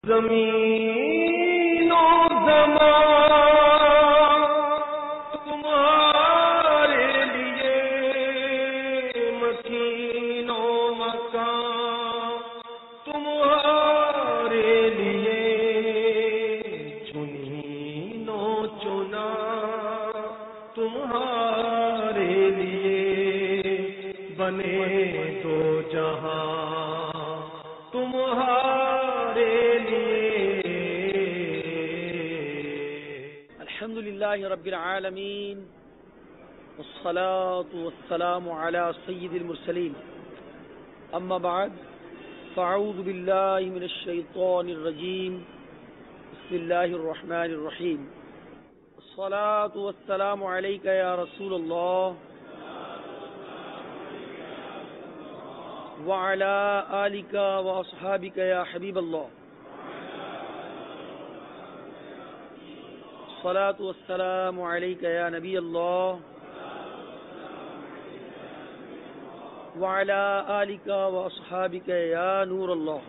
زمین و زمان تمہارے لیے، مکین و مکان تمہارے لیے، چنین و چنا تمہارے لیے، بنے دو جہاں تمہارے الحمدللہ رب العالمین والصلاة والسلام على سید المرسلین، اما بعد فاعوذ باللہ من الشیطان الرجیم، بسم اللہ الرحمن الرحیم، الصلاة والسلام علیک یا رسول اللہ وعلى آلک واصحابک یا حبیب اللہ، الصلاة والسلام علیک یا نبی اللہ وعلی آلک واصحابک یا نور اللہ۔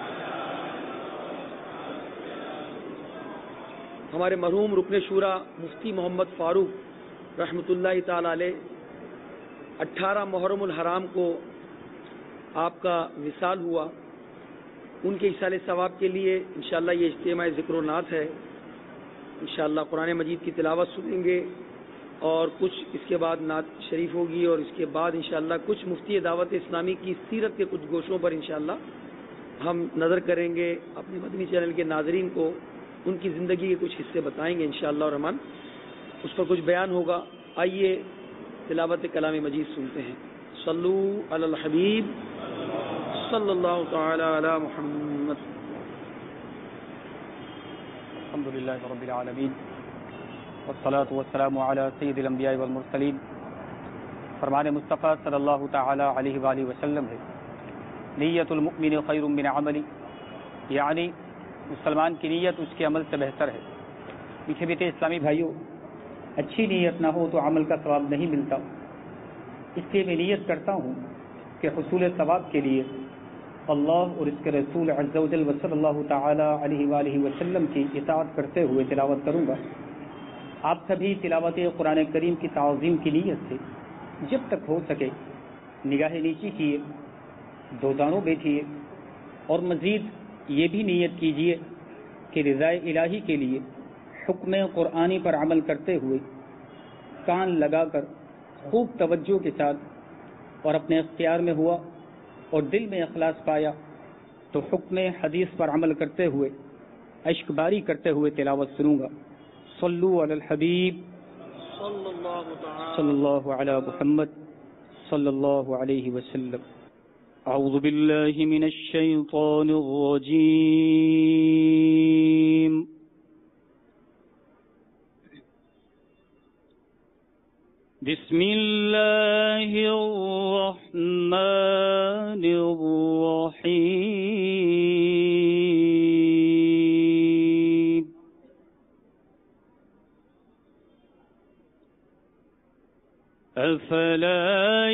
ہمارے مرحوم رکن شورا مفتی محمد فاروق رحمۃ اللہ تعالی علیہ 18 محرم الحرام کو آپ کا وصال ہوا۔ ان کے اصال ثواب کے لیے انشاءاللہ یہ اجتماع ذکر و نعت ہے۔ انشاءاللہ قرآن مجید کی تلاوت سنیں گے اور کچھ اس کے بعد نعت شریف ہوگی، اور اس کے بعد انشاءاللہ کچھ مفتی دعوت اسلامی کی سیرت کے کچھ گوشوں پر انشاءاللہ ہم نظر کریں گے۔ اپنے مدنی چینل کے ناظرین کو ان کی زندگی کے کچھ حصے بتائیں گے انشاءاللہ الرحمن، اس پر کچھ بیان ہوگا۔ آئیے تلاوت کلام مجید سنتے ہیں۔ صلو علی الحبیب صلی اللہ تعالی علی محمد۔ الحمدللہ رب العالمین والصلاة والسلام علی سید الانبیاء والمرسلین۔ فرمان مصطفیٰ صلی اللہ تعالی علیہ وآلہ وسلم ہے، نیت المؤمن خیر من عملی، یعنی مسلمان کی نیت اس کے عمل سے بہتر ہے۔ میٹھے میٹھے اسلامی بھائیوں، اچھی نیت نہ ہو تو عمل کا ثواب نہیں ملتا، اس لیے میں نیت کرتا ہوں کہ حصول ثواب کے لیے اللہ اور اس کے رسول عز و جل صلی اللہ تعالی علیہ وآلہ وسلم کی اطاعت کرتے ہوئے تلاوت کروں گا۔ آپ سبھی تلاوت قرآن کریم کی تعظیم کی نیت سے جب تک ہو سکے نگاہ نیچی کیے، دوزانوں بیٹھیے، اور مزید یہ بھی نیت کیجیے کہ رضائے الہی کے لیے حکم قرآنی پر عمل کرتے ہوئے کان لگا کر خوب توجہ کے ساتھ اور اپنے اختیار میں ہوا اور دل میں اخلاص پایا تو حکم حدیث پر عمل کرتے ہوئے عشق باری کرتے ہوئے تلاوت سنوں گا۔ صلو علی الحبیب صلی اللہ علی محمد صلی اللہ علیہ وسلم۔ اعوذ باللہ من الشیطان الرجیم، بسم اللہ الرحمن الرحیم، افلا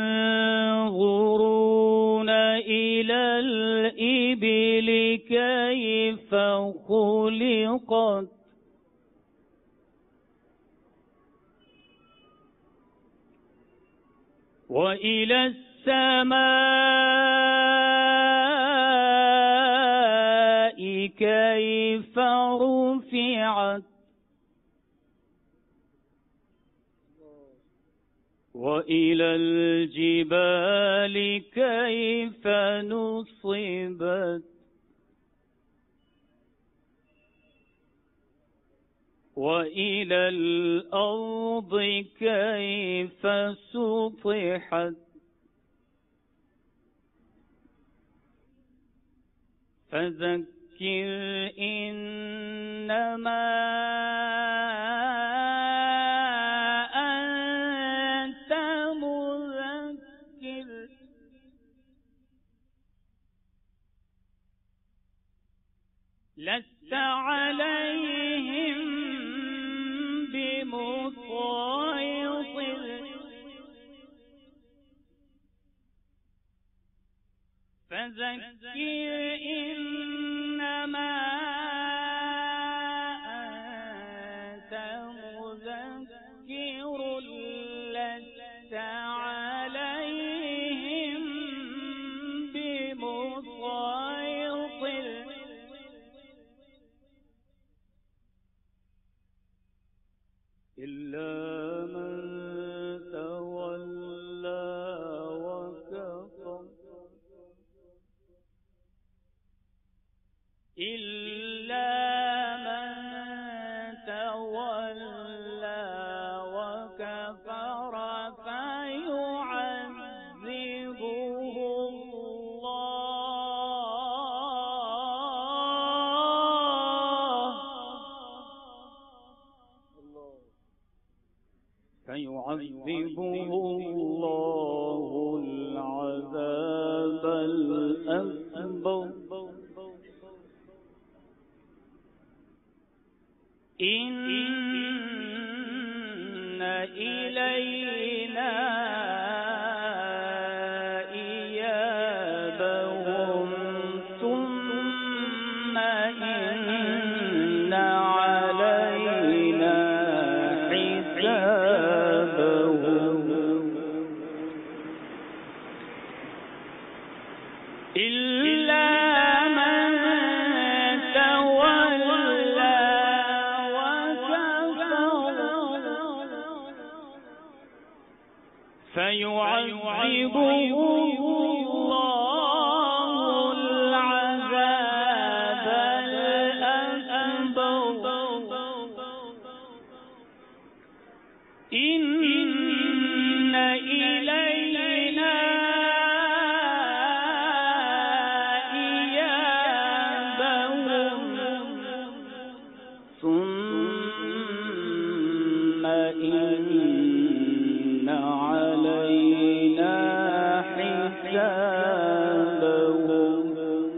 ينظرون إلى الإبل كيف خلقت وَإِلَى السَّمَاءِ كَيْفَ رُفِعَتْ وَإِلَى الْجِبَالِ كَيْفَ نُصِبَتْ وَإِلَى الْأَرْضِ كَيْفَ سُطِحَتْ فَذَكِّرْ إِنَّمَا أَنْتَ مُذَكِّرٌ لَسْتَ عَلَيْهِمْ بمسيطر فذكر إنما إلا من تولى وكفر فيعذبه الله العذاب الأكبر إن إلينا إيابهم ثم إن علينا حسابهم إلا من تولى وكفر فيعذبه الله العذاب الأكبر إن إلينا ثم إن علينا حسابهم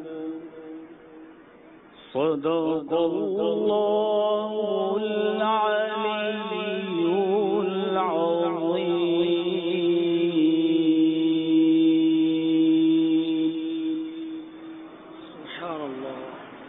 صدق الله العلي العظيم. سبحان اللہ.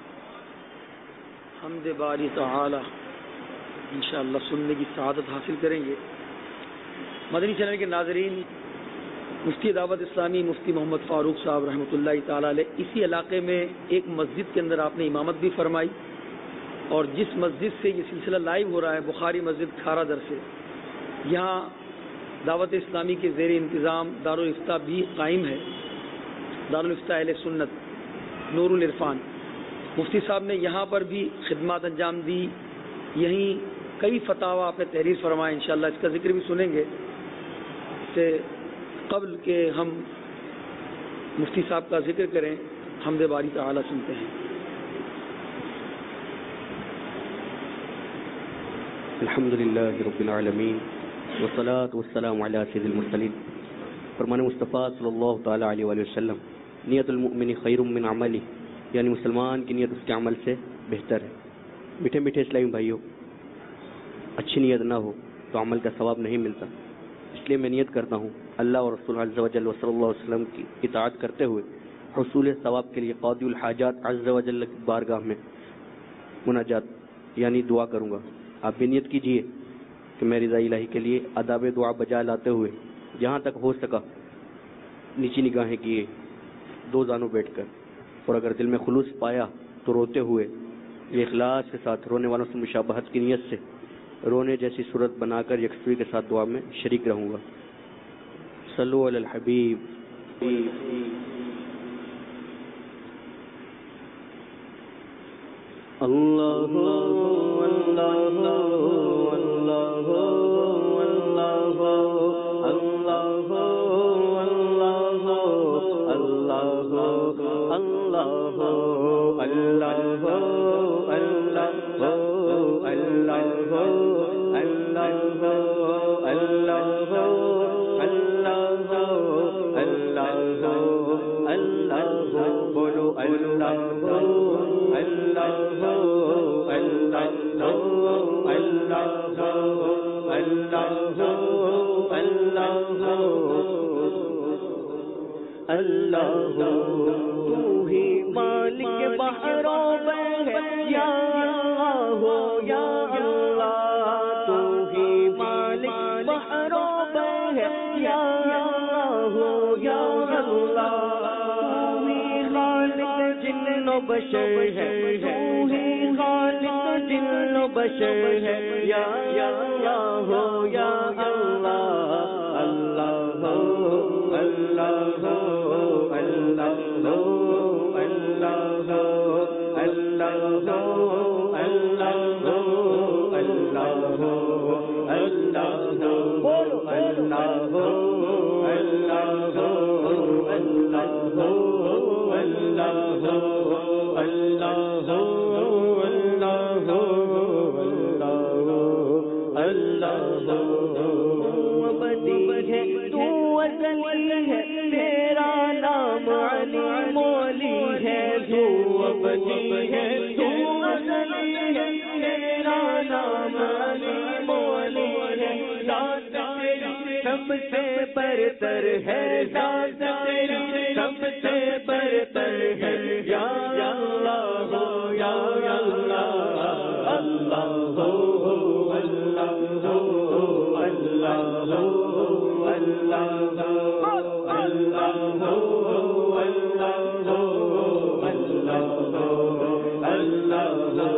حمد باری تعالی انشاءاللہ سننے کی سعادت حاصل کریں گے. مدنی چینل کے ناظرین، مفتی دعوت اسلامی مفتی محمد فاروق صاحب رحمۃ اللہ تعالی علیہ اسی علاقے میں ایک مسجد کے اندر آپ نے امامت بھی فرمائی، اور جس مسجد سے یہ سلسلہ لائیو ہو رہا ہے بخاری مسجد کھارا در سے، یہاں دعوت اسلامی کے زیر انتظام دارالفتہ بھی قائم ہے. دارالفتہ اہل سنت نور العرفان. مفتی صاحب نے یہاں پر بھی خدمات انجام دی، یہیں کئی فتاوی آپ نے تحریر فرمائے، انشاءاللہ اس کا ذکر بھی سنیں گے. سے قبل کہ ہم مفتی صاحب کا ذکر کریں، حمد باری تعالی سنتے ہیں. الحمدللہ رب العالمین والصلاة والسلام علی سید المرسلین. فرمان مصطفیٰ صلی اللہ تعالی علیہ وآلہ وسلم، نیت المؤمن خیر من عملی، یعنی مسلمان کی نیت اس کے عمل سے بہتر ہے. میٹھے میٹھے اسلامی بھائیوں، اچھی نیت نہ ہو تو عمل کا ثواب نہیں ملتا. اس لیے میں نیت کرتا ہوں اللہ اور رسول عز و جل صلی اللہ علیہ وسلم کی اطاعت کرتے ہوئے حصول ثواب کے لیے قاضی الحاجات عز و جل کی بارگاہ میں مناجات یعنی دعا کروں گا. آپ بھی نیت کیجئے کہ میں رضا الہی کے لیے آداب دعا بجا لاتے ہوئے جہاں تک ہو سکا نیچی نگاہیں کیے دو زانوں بیٹھ کر، اور اگر دل میں خلوص پایا تو روتے ہوئے یہ اخلاص کے ساتھ رونے والوں سے مشابہت کی نیت سے رونے جیسی صورت بنا کر یکسوئی کے ساتھ دعا میں شریک رہوں گا. صلو علی الحبیب. اللہ اللہ اللہ اللہ اللہ تو ہی مالک بحروں میں یا اللہ ہو یا اللہ، تو ہی مالک بحروں میں یا اللہ ہو یا اللہ، تو ہی خالق جن و بشر ہے، تو ہی خالق جن و بشر ہے یا اللہ ہو یا اللہ، اللہ ہو اللہ ہو اللہ ہو اللہ ہو اللہ سب سے برتر ہے ذات تیری، سب سے برتر ہے یا اللہ یا اللہ، اللہ ہو اللہ ہو اللہ ہو اللہ ہو اللہ ہو اللہ ہو اللہ ہو اللہ ہو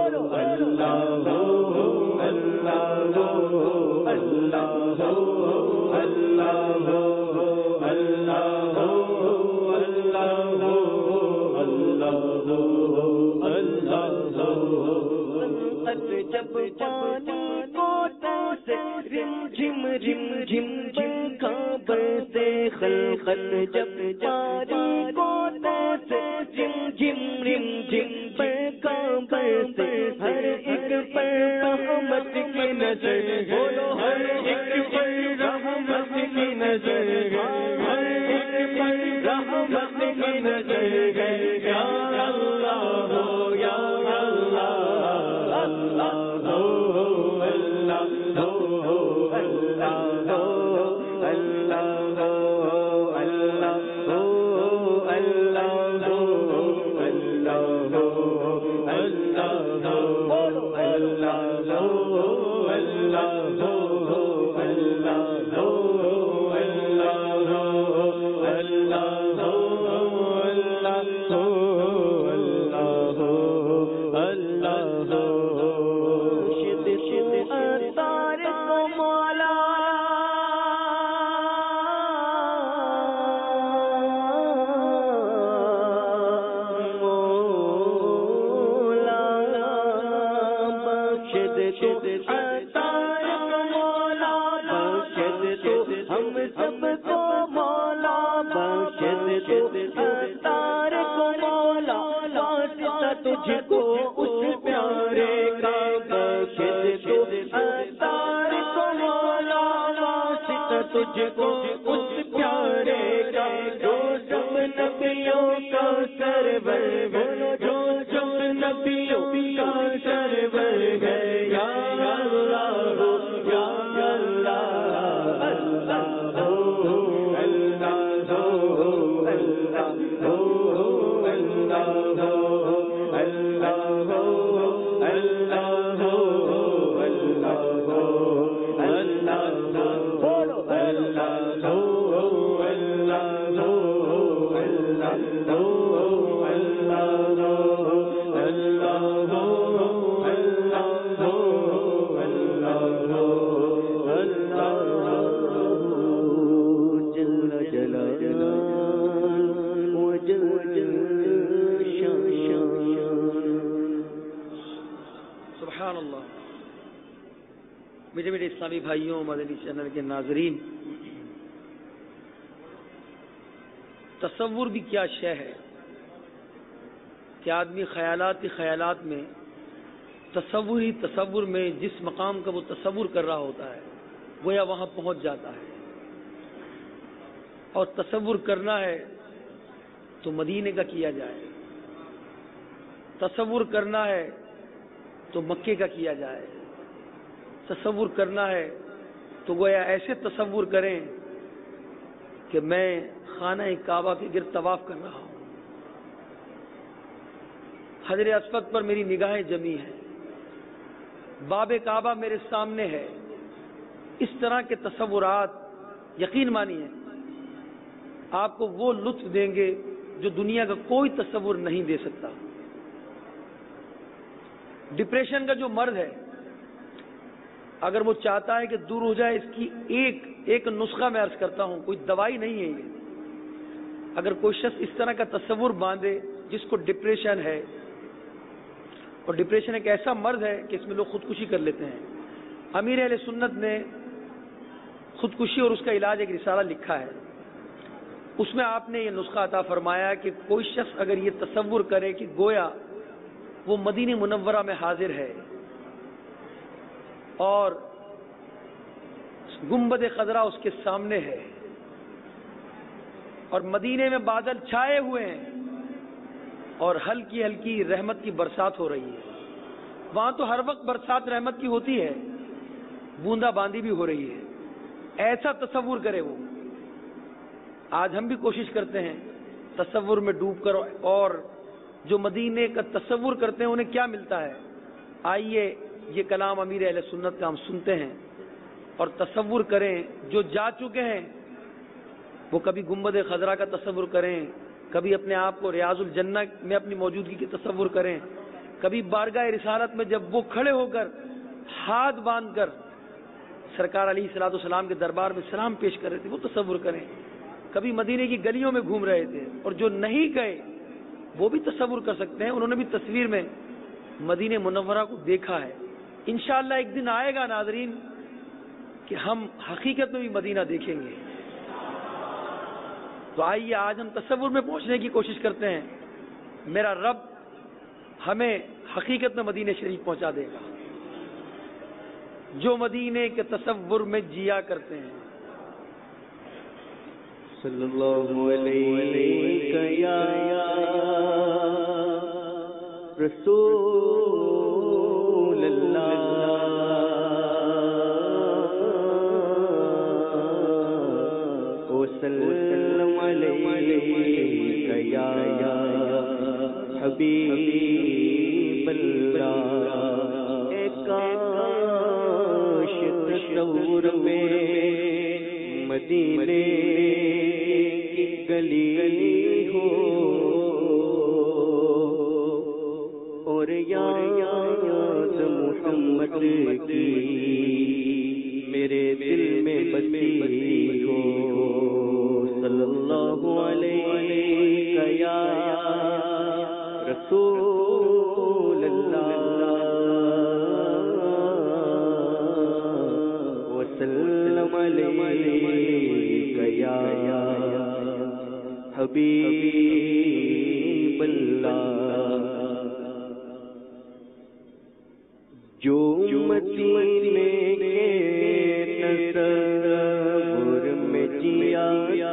جب پانی کوٹا سے رم جھم رم جھم جھم برسے خلقت، جب پانی کوٹا سے رم جھم رم جھم برسے ہر ایک پر رحمت کی نظر، بولو ہر ایک پر رحمت کی نظر، ہر ایک پر رحمت کی نظر ہے یا اللہ ہو یا اللہ، اللہ ہو اللہ ہو اللہ ہو اللہ ہو اللہ ہو اللہ ہو اللہ ہو اللہ ہو اللہ ہو اللہ ہو اللہ ہو اللہ ہو اللہ ہو اللہ ہو اللہ ہو شد شد اتار کو مولا مولا بخش شد اتار کو مولا بخش تو ہم سب کو مولا بخش اتار کو مولا واسطہ تجھ کو اس پیارے کا بخش اتار کو مولا واسطہ تجھ کو اس پیارے کا جو سب نبیوں کا سرور بولو جو سب نبیوں کا سرور ہے یا اللہ ہو یا اللہ اللہ ہو اللہ ہو اللہ ہو اللہ ہو اللہ ہو اللہ ہو اللہ ہو اللہ ہو بولو اللہ ہو اللہ ہو اللہ ہو اللہ ہو اللہ ہو اللہ ہو اللہ ہو اللہ جل جلالہ وجل سبحان اللہ۔ میرے اسلامی بھائیوں، مدنی چینل کے ناظرین، تصور بھی کیا شے ہے کہ آدمی خیالات ہی خیالات میں، تصور ہی تصور میں جس مقام کا وہ تصور کر رہا ہوتا ہے گویا وہاں پہنچ جاتا ہے۔ اور تصور کرنا ہے تو مدینے کا کیا جائے، تصور کرنا ہے تو مکے کا کیا جائے، تصور کرنا ہے تو گویا ایسے تصور کریں کہ میں خانہ کعبہ کے گرد طواف کر رہا ہوں، حجر اسود پر میری نگاہیں جمی ہیں، باب کعبہ میرے سامنے ہے۔ اس طرح کے تصورات یقین مانیے آپ کو وہ لطف دیں گے جو دنیا کا کوئی تصور نہیں دے سکتا۔ ڈپریشن کا جو مرض ہے اگر وہ چاہتا ہے کہ دور ہو جائے، اس کی ایک نسخہ میں عرض کرتا ہوں، کوئی دوائی نہیں ہے یہ۔ اگر کوئی شخص اس طرح کا تصور باندھے جس کو ڈپریشن ہے اور ڈپریشن ایک ایسا مرض ہے کہ اس میں لوگ خودکشی کر لیتے ہیں. امیر اہل سنت نے خودکشی اور اس کا علاج ایک رسالہ لکھا ہے. اس میں آپ نے یہ نسخہ عطا فرمایا کہ کوئی شخص اگر یہ تصور کرے کہ گویا وہ مدینہ منورہ میں حاضر ہے اور گنبد خضرا اس کے سامنے ہے اور مدینے میں بادل چھائے ہوئے ہیں اور ہلکی ہلکی رحمت کی برسات ہو رہی ہے. وہاں تو ہر وقت برسات رحمت کی ہوتی ہے, بوندا باندی بھی ہو رہی ہے. ایسا تصور کرے وہ. آج ہم بھی کوشش کرتے ہیں تصور میں ڈوب کر, اور جو مدینے کا تصور کرتے ہیں انہیں کیا ملتا ہے. آئیے یہ کلام امیر اہل سنت کا ہم سنتے ہیں اور تصور کریں. جو جا چکے ہیں وہ کبھی گنبد خضرا کا تصور کریں, کبھی اپنے آپ کو ریاض الجنہ میں اپنی موجودگی کی تصور کریں, کبھی بارگاہ رسالت میں جب وہ کھڑے ہو کر ہاتھ باندھ کر سرکار علیہ الصلوۃ والسلام کے دربار میں سلام پیش کر رہے تھے وہ تصور کریں. کبھی مدینے کی گلیوں میں گھوم رہے تھے, اور جو نہیں گئے وہ بھی تصور کر سکتے ہیں. انہوں نے بھی تصویر میں مدینہ منورہ کو دیکھا ہے. انشاءاللہ ایک دن آئے گا ناظرین کہ ہم حقیقت میں بھی مدینہ دیکھیں گے. تو آئیے آج ہم تصور میں پہنچنے کی کوشش کرتے ہیں. میرا رب ہمیں حقیقت میں مدینہ شریف پہنچا دے گا. جو مدینے کے تصور میں جیا کرتے ہیں. صلی اللہ علیہ یا رسول اللہ وسلم علیہ یا حبیب اللہ. ایک کاش تصور میں مدینے کی گلی ہو اور یاد محمد کی میرے دل میں بسی ہو. صلی اللہ علیہ یا رسول اللہ وسلم علیہ یا حبیب اللہ. جو مدینے کے تصور میں جیا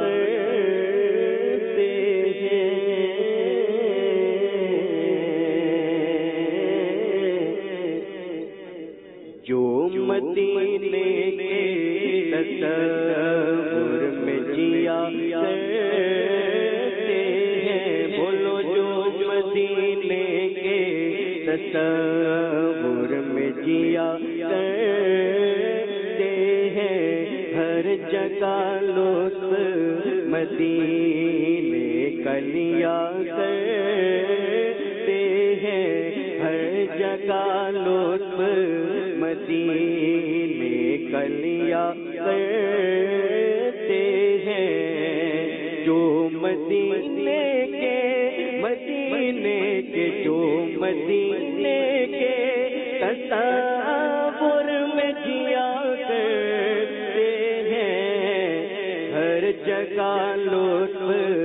کرتے ہیں, جو مدینے کے تصور میں جیا کرتے ہیں, بولو جو مدینے کے تصور میں جیا کرتے ہیں, ہر جگہ لطف مدینے کا لیا کرتے ہیں, ہر جگہ لطف مدینے کا لیا کرتے ہیں. جو مدینے کے جو مدینے کے تصور میں جیا کرتے ہیں, ہر جگہ لطف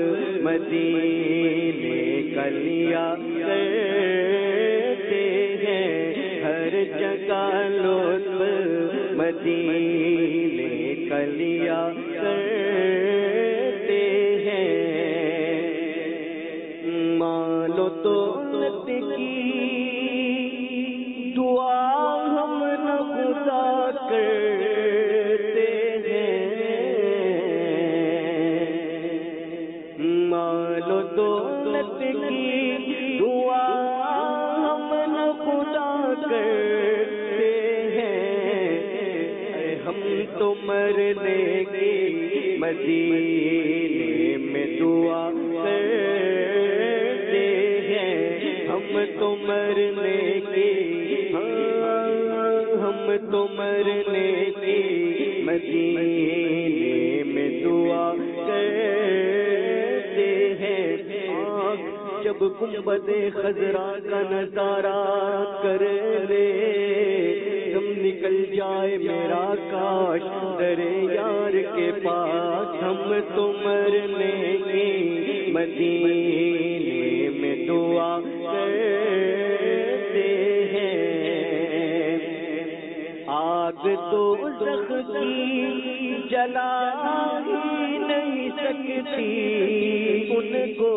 مدینے کا لیا کرتے ہیں, ہر جگہ لطف مدینے کا لیا کرتے ہیں. مالو دولت کی دعا ہم نہ خدا کرتے ہیں, مالو دولت کی دعا ہم نہ خدا کرتے ہیں, ہم تو مرنے کی مدینے میں دعا کرتے ہیں, ہم تو مرنے کی ہم تو مرنے کی مدینے میں دعا کرتے ہیں. آنکھ جب جب گنبد خضرا کا نظارہ کر لے دم نکل جائے میرا کاش در یار کے پاس ہم تو مرنے کی مدینے میں دعا کرتے ہیں آگ دوزخ کی جلا ہی نہیں سکتی ان کو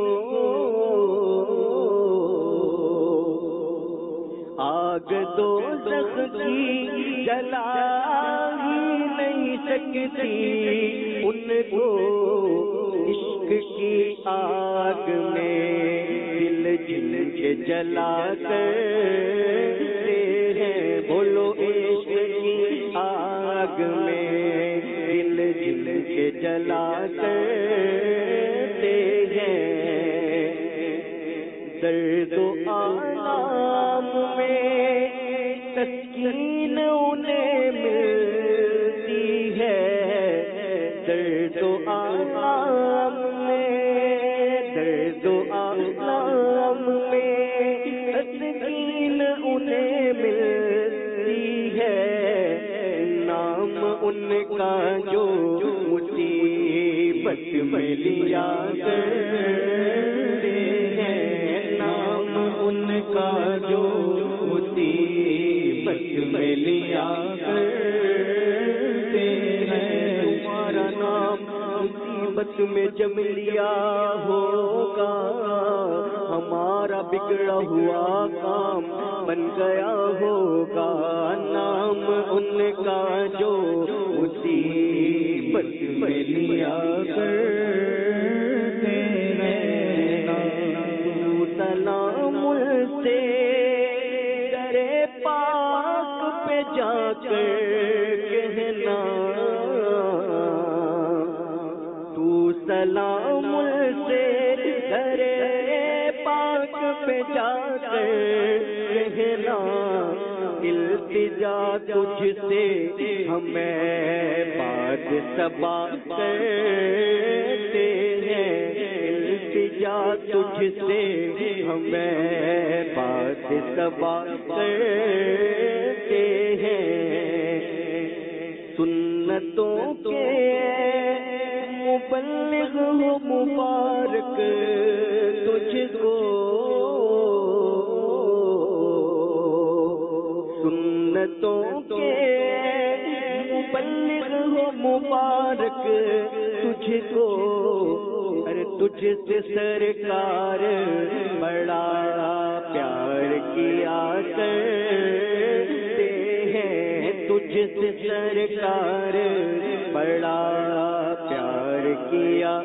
آگ دوزخ کی جلا ہی نہیں سکتی ان کو عشق کی آگ میں دل جل کے جلا کرتے ہیں بولو عشق کی آگ میں دل جل کے جلا کرتے ہیں درد و آلام میں تسکین انہیں ملتی ہے درد و آلام میں درد و آلام میں تسکین انہیں ملتی ہے نام ان کا جو مصیبت میں لیا کرتے ہیں نام ان کا جو مصیبت میں لیا کرتے ہیں تمہارا نام مصیبت میں جب لیا ہوگا ہمارا بگڑا ہوا کام بن گیا ہوگا نام ان کا جو مصیبت میں لیا کرتے ہیں تو سلام سے درے پاک پہ جا کر کہنا تو سلام سے درے پاک پہ جا کر کہنا التجا تجھ سے ہمیں بات سبا کرتے ہیں التجا تجھ سے ہمیں بات سبا کرتے ہیں سنتوں کے مبلغ ہو مبارک تجھ کو سنتوں کے مبلغ ہو مبارک تجھ کو ارے تجھ سے سرکار بڑا پیار کیا کرتے ہیں تجھ سے سرکار بڑا پیار کیا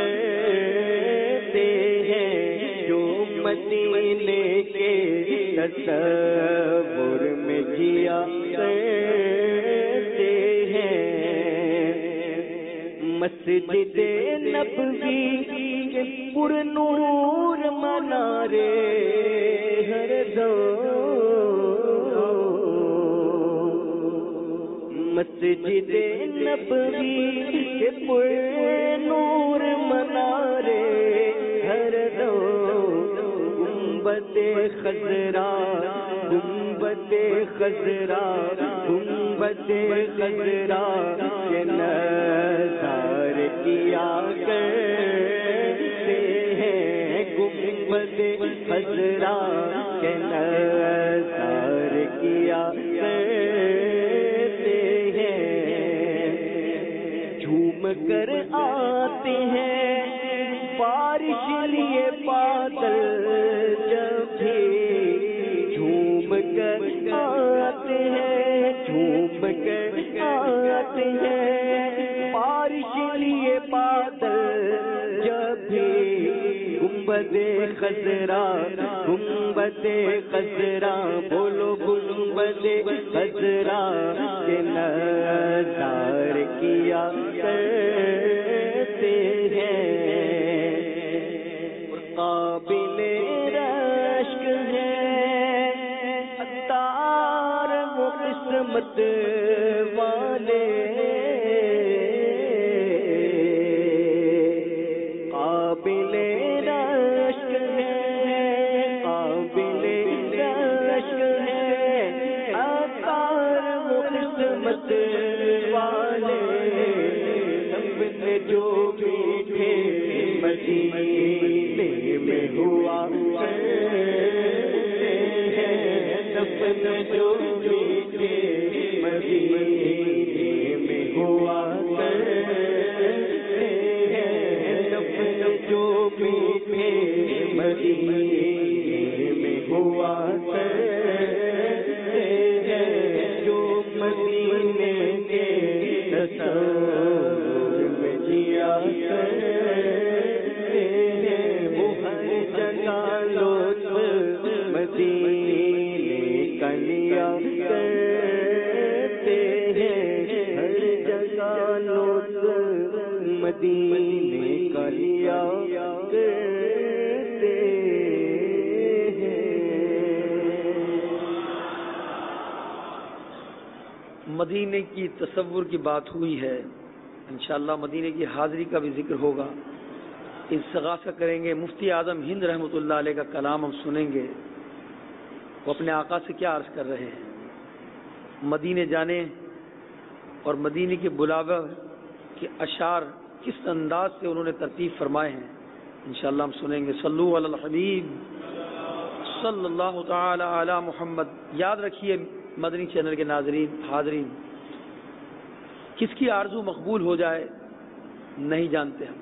کرتے ہیں جو مدینے کے تصور میں جیا کرتے ہیں مسجد نبوی کے پر نور منارے ہر دم مسجد نبوی کے پر نور منارے ہر دم گنبد خضرا گنبد خضرا گنبد خضرا کے نظار کیا کرتے ہیں گنبد خضرا کے نظار کیا کرتے ہیں جھوم کر آتے ہیں بارش لیے بادل جب بھی جھوم کر آتے ہیں جھوم کر آتے ہیں بارش لیے بادل جب بھی گنبد خضرا گنبد خضرا بولو گنبد خضرا کے نظار کیا کرتے ہیں قابل رشک ہے عطار وہ قسمت والے قابل رشک ہے رحمت والے اپنے جو میٹھے مدینے میں ہوا کرتے ہیں، اپنے جو میٹھے مدینے میں ہوا کرتے ہیں، اپنے جو میٹھے مدینے میں ہوا کرتے ہیں، جو مدینے کے تصور میں جیا کرتے ہیں، وہ ہر جگہ لطف مدینے کا لیا کرتے ہیں، ہر جگہ لطف مدینے کا لیا کرتے ہیں۔ مدینے کی تصور کی بات ہوئی ہے، انشاءاللہ مدینے کی حاضری کا بھی ذکر ہوگا، استغاثہ کریں گے، مفتی اعظم ہند رحمۃ اللہ علیہ کا کلام ہم سنیں گے، وہ اپنے آقا سے کیا عرض کر رہے ہیں، مدینے جانے اور مدینے کے بلاوے کے اشعار کس انداز سے انہوں نے ترتیب فرمائے ہیں، انشاءاللہ ہم سنیں گے۔ صلو علی الحبیب صلی اللہ تعالی علی محمد۔ یاد رکھیے مدنی چینل کے ناظرین حاضرین، کس کی آرزو مقبول ہو جائے نہیں جانتے ہم۔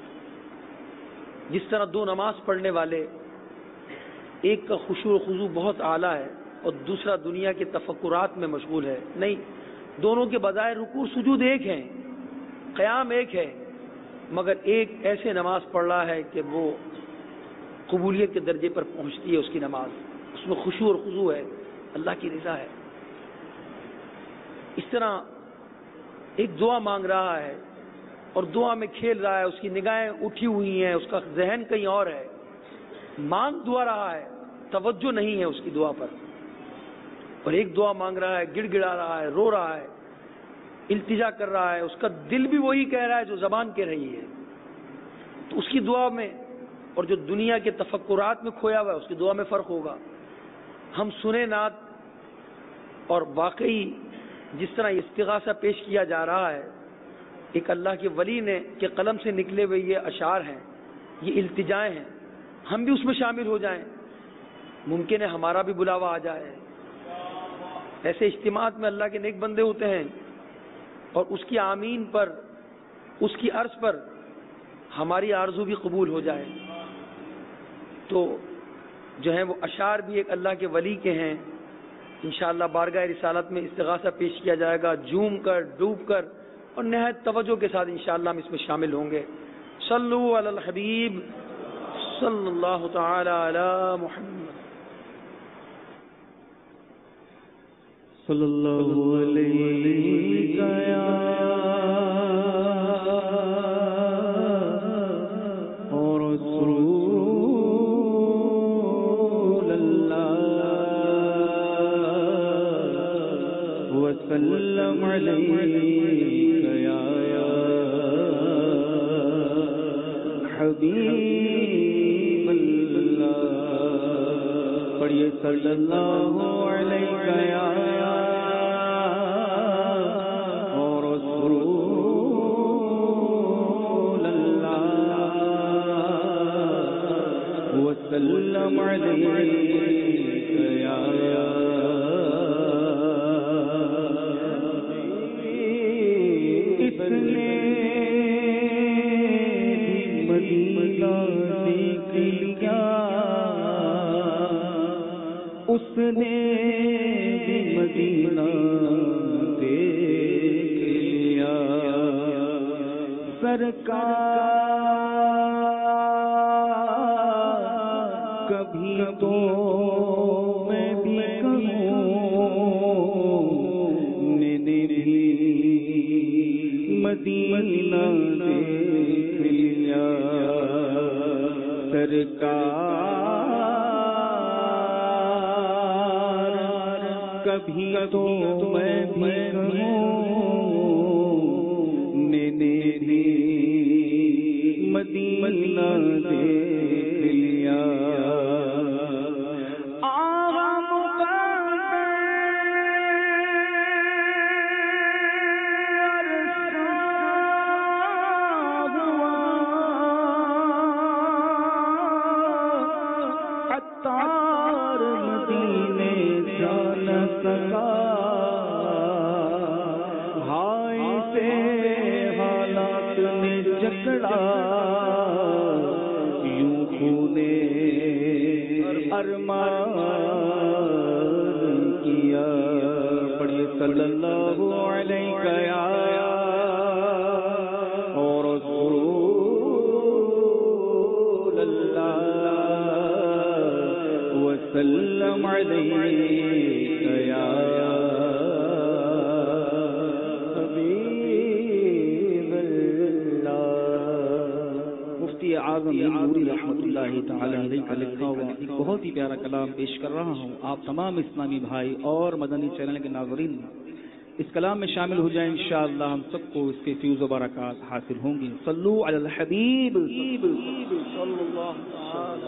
جس طرح دو نماز پڑھنے والے، ایک کا خشوع و خضوع بہت اعلیٰ ہے اور دوسرا دنیا کے تفکرات میں مشغول ہے، نہیں، دونوں کے بظاہر رکوع سجود ایک ہیں، قیام ایک ہے، مگر ایک ایسے نماز پڑھ رہا ہے کہ وہ قبولیت کے درجے پر پہنچتی ہے، اس کی نماز، اس میں خشوع اور خضوع ہے، اللہ کی رضا ہے۔ اس طرح ایک دعا مانگ رہا ہے اور دعا میں کھیل رہا ہے، اس کی نگاہیں اٹھی ہوئی ہیں، اس کا ذہن کہیں اور ہے، مانگ دعا رہا ہے، توجہ نہیں ہے اس کی دعا پر، اور ایک دعا مانگ رہا ہے، گڑ گڑا رہا ہے، رو رہا ہے، التجا کر رہا ہے، اس کا دل بھی وہی کہہ رہا ہے جو زبان کہہ رہی ہے، تو اس کی دعا میں اور جو دنیا کے تفکرات میں کھویا ہوا ہے اس کی دعا میں فرق ہوگا۔ ہم سنیں نعت، اور واقعی جس طرح استغاثہ پیش کیا جا رہا ہے، ایک اللہ کے ولی نے کے قلم سے نکلے ہوئے یہ اشعار ہیں، یہ التجائیں ہیں، ہم بھی اس میں شامل ہو جائیں، ممکن ہے ہمارا بھی بلاوا آ جائے۔ ایسے اجتماعات میں اللہ کے نیک بندے ہوتے ہیں، اور اس کی آمین پر، اس کی عرض پر ہماری آرزو بھی قبول ہو جائے۔ تو جو ہیں وہ اشعار بھی ایک اللہ کے ولی کے ہیں، انشاءاللہ بارگاہ رسالت میں استغاثہ پیش کیا جائے گا، جھوم کر، ڈوب کر اور نہایت توجہ کے ساتھ انشاءاللہ ہم اس میں شامل ہوں گے۔ صلو علی الحبیب صلی اللہ تعالی علی محمد۔ صلی اللہ علیہ اور رسول اللہ وسلم علیہ یا حبیب اللہ۔ پڑھیے صلی اللہ علیہ یا وسلم علیک یا اس نے مدینہ دیکھ لیا، اس نے مدینہ دیکھ لیا، سرکار کبھی تو میں بھی کہوں نے بھی مدینہ دیکھ لیا، سرکار کبھی تو میں بھی کہوں نے بھی مدینہ دیکھ لیا۔ صلی اللہ علیہ یا رسول اللہ وسلم علیک یا اعظم نوری رحمۃ اللہ تعالی علیہ کا لکھا ہوا ایک بہت ہی پیارا کلام پیش کر رہا ہوں. آپ تمام اسلامی بھائی اور مدنی چینل کے ناظرین اس کلام میں شامل ہو جائیں انشاءاللہ. ہم سب کو اس کے فیض و برکات حاصل ہوں گی. صلو علی الحبیب صلی اللہ تعالی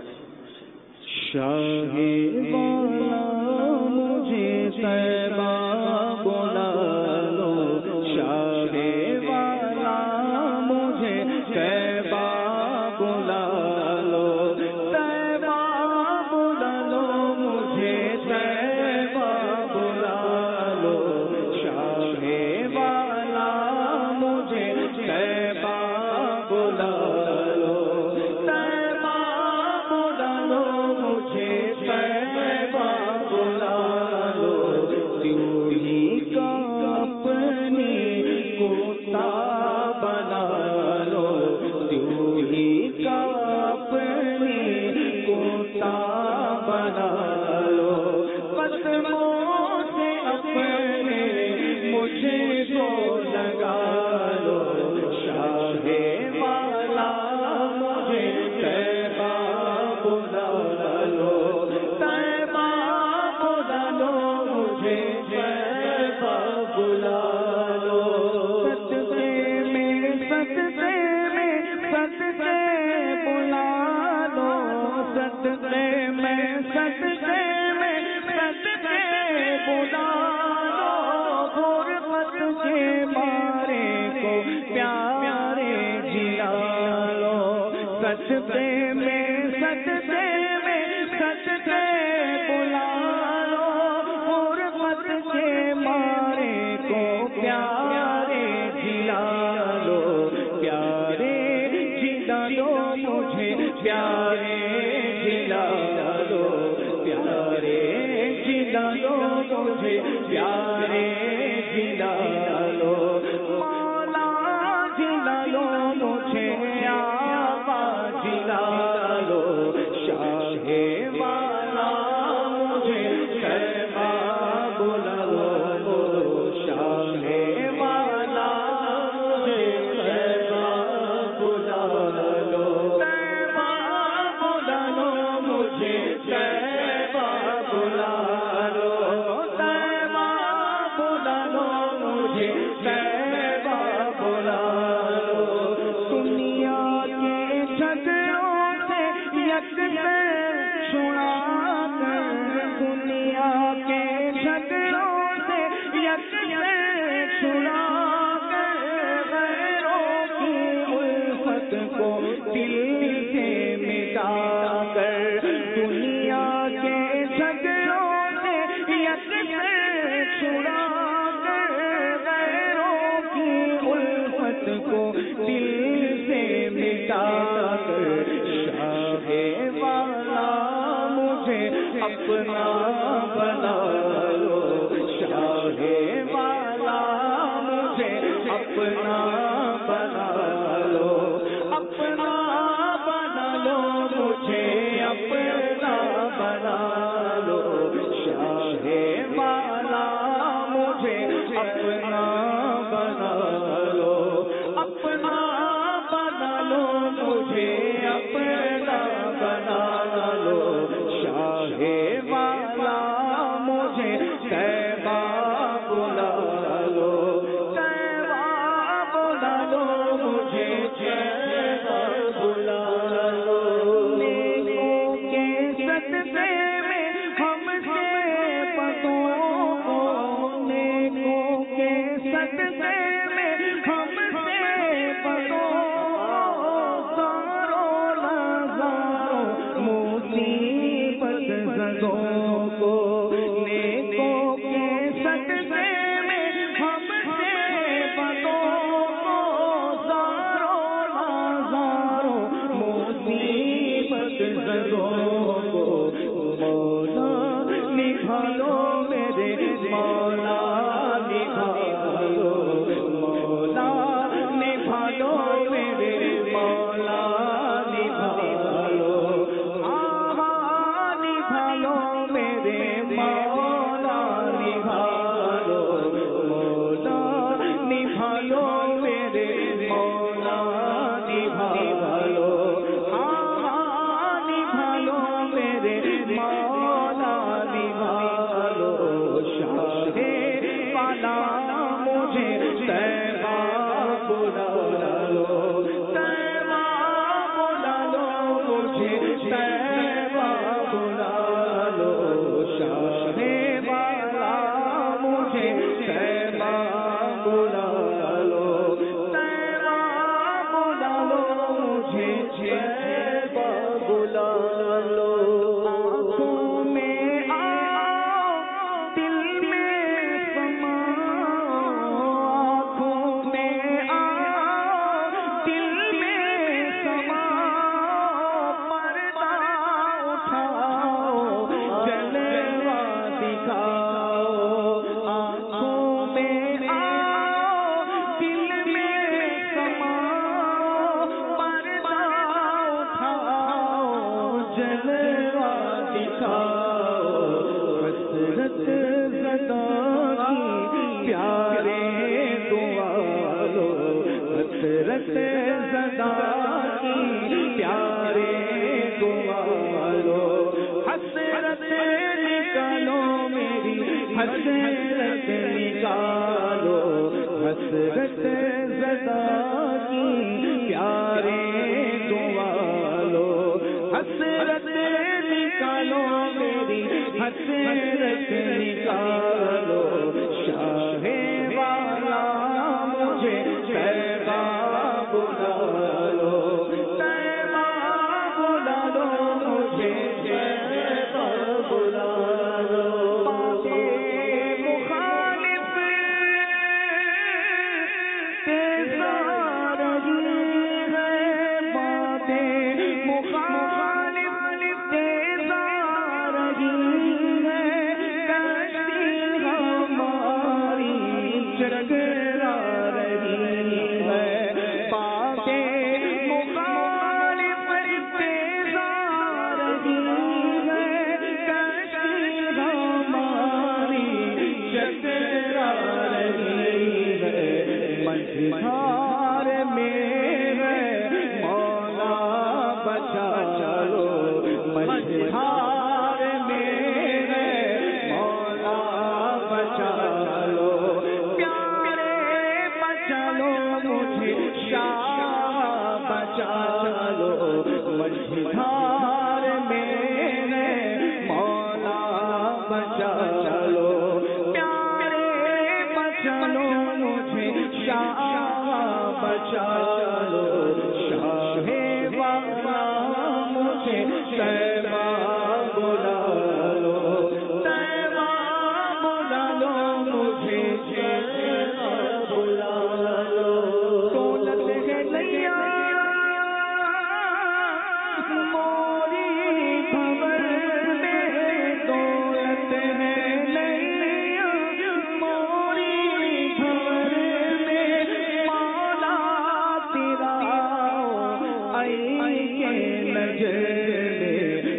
شاہ والا مجھے طیبہ بلا لو شاہ والا مجھے طیبہ بلا لو طیبہ بلا لو مجھے طیبہ بلا لو شاہ والا مجھے طیبہ بلا لو طیبہ بلا لو مجھے طیبہ بلا لو کیوں ہی کا اپنی کوتا بنا لو کیوں ہی کا اپنی کوتا بنا لو قدموں سے اپنے مجھے تو لگا لو شاہ والا مجھے طیبہ بلا لو طیبہ بلا لو مجھے طیبہ بلا لو صدقے میں بلا لو صدقے میں بلا لو غربت کے مارے کو پیارے جلا لو صدقے میں بلا لو غربت کے مارے کو پیارے جلا لو پیارے جلا لو مجھے پیارے جلا لو پیارے جلا لو مجھے پیارے جلا لو مولا جلا لو مجھے آقا جلا لو شاہ والا مجھے طیبہ بلا لو شاہ والا مجھے طیبہ بلا لو طیبہ بلا لو مجھے طیبہ بلا لو طیبہ بلا لو مجھے طیبہ بلا لو دنیا کے جھگڑوں سے یکسر چھڑا کر دنیا کے جھگڑوں سے یکسر چھڑا کر غیروں کی الفت کو دل سے مٹا کر دنیا کے جھگڑوں سے یکسر چھڑا کر غیروں کی الفت کو دل سے مٹا کر شاہ والا مجھے اپنا بنا لو شاہ والا لو میرے مولا نبھا لو مولا نبھا لو میرے مولا نبھا لو نبھا لو میرے مولا نبھا لو مولا نبھا لو میرے مولا نبھا لو نبھا لو میرے مولا نبھا لو شاہ والا مجھے طیبہ بلا لو طیبہ بلا لو مجھے طیبہ بلا لو شاہ والا مجھے طیبہ بلا لو طیبہ بلا لو مجھے طیبہ بلا لو آنکھوں میں آؤ دل میں سماؤ آنکھوں میں آؤ دل میں سماؤ پردہ اٹھاؤ جلوہ دکھاؤ آنکھوں میں آؤ دل میں سماؤ پردہ اٹھاؤ جلوہ دکھاؤ حسرت زدہ کی پیارے دعا لو حسرت زدہ کی پیارے دعا لو حسرت نکالو میری حسرت نکالو حسرت زدہ کی پیارے دعا لو حسرت نکالو میری حسرت نکالو شاہ والا مجھے طیبہ بلا لو طیبہ بلا لو مجھے طیبہ بلا لو مخالف تیزا رہی ہے باتیں مخالف تیزا رہی ہے کشتی ہماری چکرا رہی ہے باتیں مخالف تیزا رہی ہے کشتی ہماری چکرا رہی ہے مجھار میرے مولا بچا چلو مجھار میرے مولا بچا لو پیارے بچا لو مجھے شاہ بچا لو مجھار میرے مولا بچا لو پیارے بچا لو مجھے شاہ بچا لو شاہ والا مجھے طیبہ بلا لو طیبہ بلا لو مجھے طیبہ بلا لو دولت ہے نیا موری بھور میں دولت ہے نیا موری بھور میں مولا تیرا آئی کے نظر میں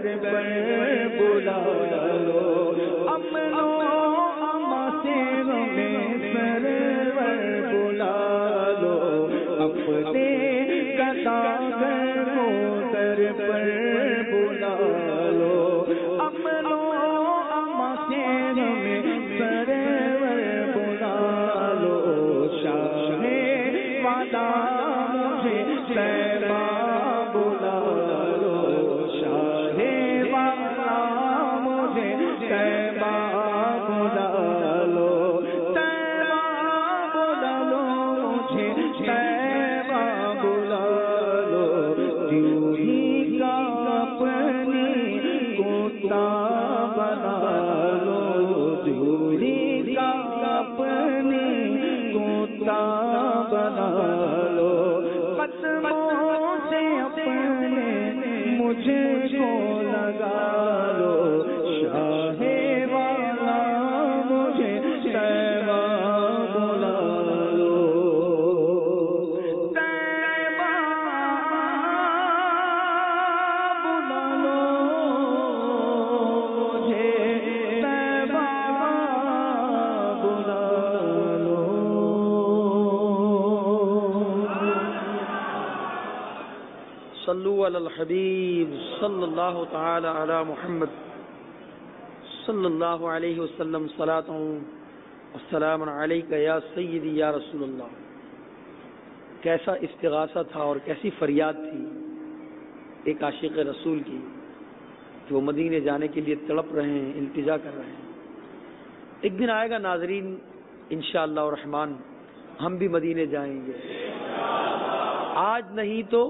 پر بلا لو، امن و امان سے ہمیں سرور بلا لو، اپنے قداگر کو در پر بلا لو، امن و امان سے ہمیں سرور بلا لو، شاہ وعدہ مجھے طیبہ بلا لو، شاہ وعدہ مجھے طیبہ بلا لو، طیبہ بلا لو مجھے طیبہ بلا لو، جوہی کا اپنی کوتا بنا لو، جوہی کا اپنی کوتا بنا لو، قدموں سے اپنے مجھے کو لگا لو، شاہ والا مجھے طیبہ بلا لو، طیبہ بلا لو مجھے طیبہ بلا لو۔ صلو علی الحبیب صلی اللہ تعالی علی محمد صلی اللہ علیہ وسلم، صلاۃ والسلام علیک یا سیدی یا رسول اللہ۔ کیسا استغاثہ تھا اور کیسی فریاد تھی ایک عاشق رسول کی، جو مدینے جانے کے لیے تڑپ رہے ہیں، التجا کر رہے ہیں۔ ایک دن آئے گا ناظرین انشاءاللہ الرحمن، ہم بھی مدینے جائیں گے، آج نہیں تو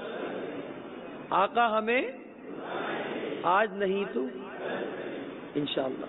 آقا ہمیں، آج نہیں تو انشاءاللہ۔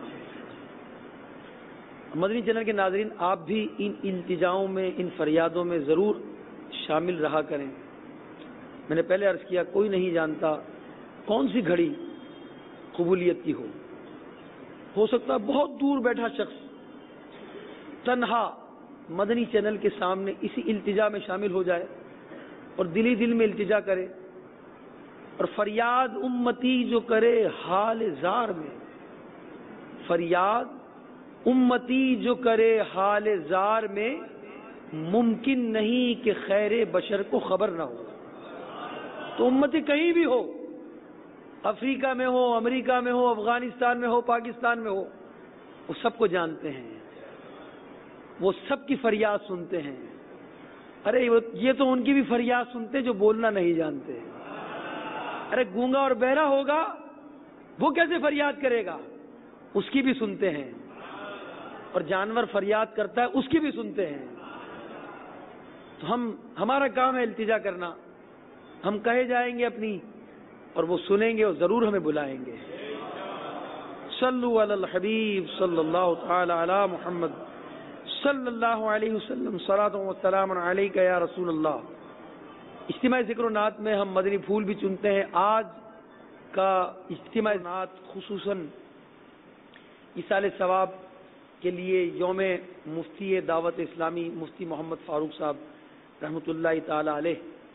مدنی چینل کے ناظرین، آپ بھی ان التجاؤں میں، ان فریادوں میں ضرور شامل رہا کریں۔ میں نے پہلے عرض کیا، کوئی نہیں جانتا کون سی گھڑی قبولیت کی ہو سکتا ہے بہت دور بیٹھا شخص تنہا مدنی چینل کے سامنے اسی التجا میں شامل ہو جائے اور دل ہی دل میں التجا کرے، اور فریاد امتی جو کرے حال زار میں، فریاد امتی جو کرے حال زار میں، ممکن نہیں کہ خیر بشر کو خبر نہ ہو۔ تو امتی کہیں بھی ہو، افریقہ میں ہو، امریکہ میں ہو، افغانستان میں ہو، پاکستان میں ہو، وہ سب کو جانتے ہیں، وہ سب کی فریاد سنتے ہیں۔ ارے یہ تو ان کی بھی فریاد سنتے جو بولنا نہیں جانتے۔ ارے گونگا اور بہرا ہوگا وہ کیسے فریاد کرے گا، اس کی بھی سنتے ہیں، اور جانور فریاد کرتا ہے اس کی بھی سنتے ہیں۔ تو ہمارا کام ہے التجا کرنا، ہم کہے جائیں گے اپنی، اور وہ سنیں گے اور ضرور ہمیں بلائیں گے۔ صلو علی الحبیب صلی اللہ تعالی علی محمد صلی اللہ علیہ وسلم، صلاۃ و سلام علیک یا رسول اللہ۔ اجتماع ذکر و نعت میں ہم مدنی پھول بھی چنتے ہیں۔ آج کا اجتماع نعت خصوصاً ایصال ثواب کے لیے یوم مفتی دعوت اسلامی مفتی محمد فاروق صاحب رحمۃ اللہ تعالی علیہ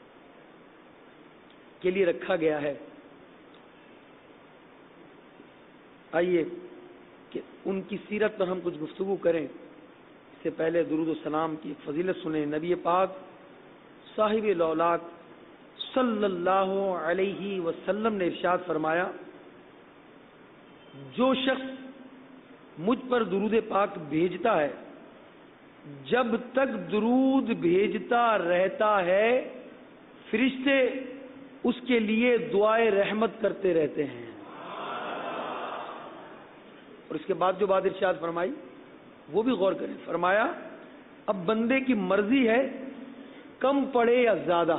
کے لیے رکھا گیا ہے۔ آئیے کہ ان کی سیرت پر ہم کچھ گفتگو کریں۔ اس سے پہلے درود و سلام کی ایک فضیلت سنیں۔ نبی پاک صاحب لولاک صلی اللہ علیہ وسلم نے ارشاد فرمایا، جو شخص مجھ پر درود پاک بھیجتا ہے، جب تک درود بھیجتا رہتا ہے فرشتے اس کے لیے دعائے رحمت کرتے رہتے ہیں۔ اور اس کے بعد جو بات ارشاد فرمائی وہ بھی غور کریں۔ فرمایا اب بندے کی مرضی ہے کم پڑھے یا زیادہ،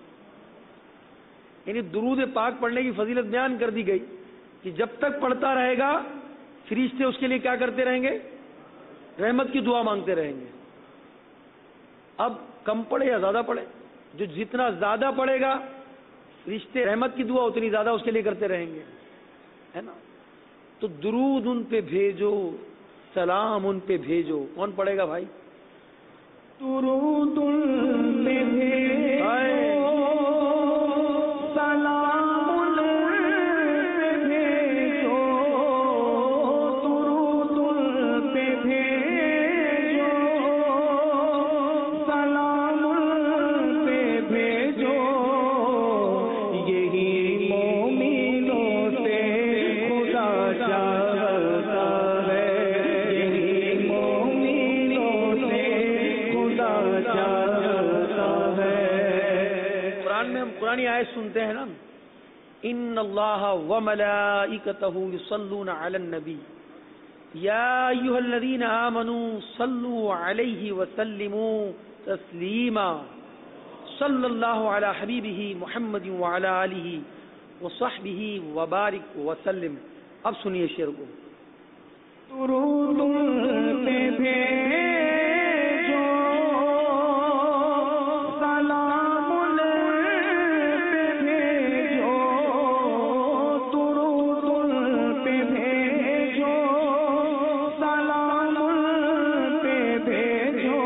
یعنی درود پاک پڑھنے کی فضیلت بیان کر دی گئی کہ جب تک پڑھتا رہے گا فرشتے اس کے لیے کیا کرتے رہیں گے، رحمت کی دعا مانگتے رہیں گے۔ اب کم پڑھے یا زیادہ پڑھے، جو جتنا زیادہ پڑھے گا فرشتے رحمت کی دعا اتنی زیادہ اس کے لیے کرتے رہیں گے، ہے نا۔ تو درود ان پہ بھیجو، سلام ان پہ بھیجو۔ کون پڑھے گا بھائی؟ درود ان پہ بھیجو، سلام ان پہ آیت سنتے ہیں نا، ان اللہ وملائکتہ یصلون علی النبی یا ایھا الذین آمنوا صلوا علیہ وسلموا تسلیما صلی اللہ علی حبیبہ محمد وعلی آلہ وصحبہ وبارک وسلم. اب سنیے شعر کو. درود پہ بھیجو سلام پہ بھیجو، درود پہ بھیجو سلام پہ بھیجو،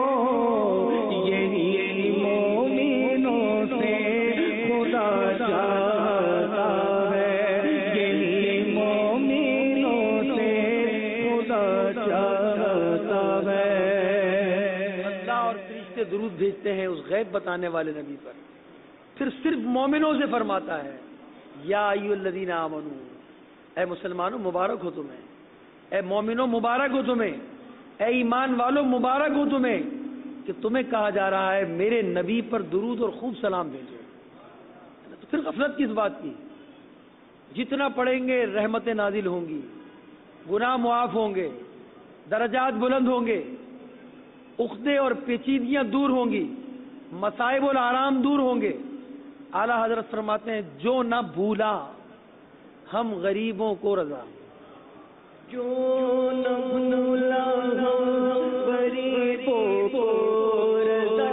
یہی مومنوں سے خدا چاہتا ہے، یہی مومنوں سے خدا چاہتا ہے. اللہ اور فرشتے درود بھیجتے ہیں اس غیب بتانے والے نبی پر، پھر صرف مومنوں سے فرماتا ہے یا ایھا الذین آمنو، اے مسلمانوں مبارک ہو تمہیں، اے مومنوں مبارک ہو تمہیں، اے ایمان والوں مبارک ہو تمہیں کہ تمہیں کہا جا رہا ہے میرے نبی پر درود اور خوب سلام بھیجو. تو پھر غفلت کس بات کی؟ جتنا پڑھیں گے رحمتیں نازل ہوں گی، گناہ معاف ہوں گے، درجات بلند ہوں گے، عقدے اور پیچیدگیاں دور ہوں گی، مصائب اور آرام دور ہوں گے. اعلیٰ حضرت فرماتے ہیں جو نہ بھولا ہم غریبوں کو رضا، جو نہ بھولا ہم غریبوں کو رضا،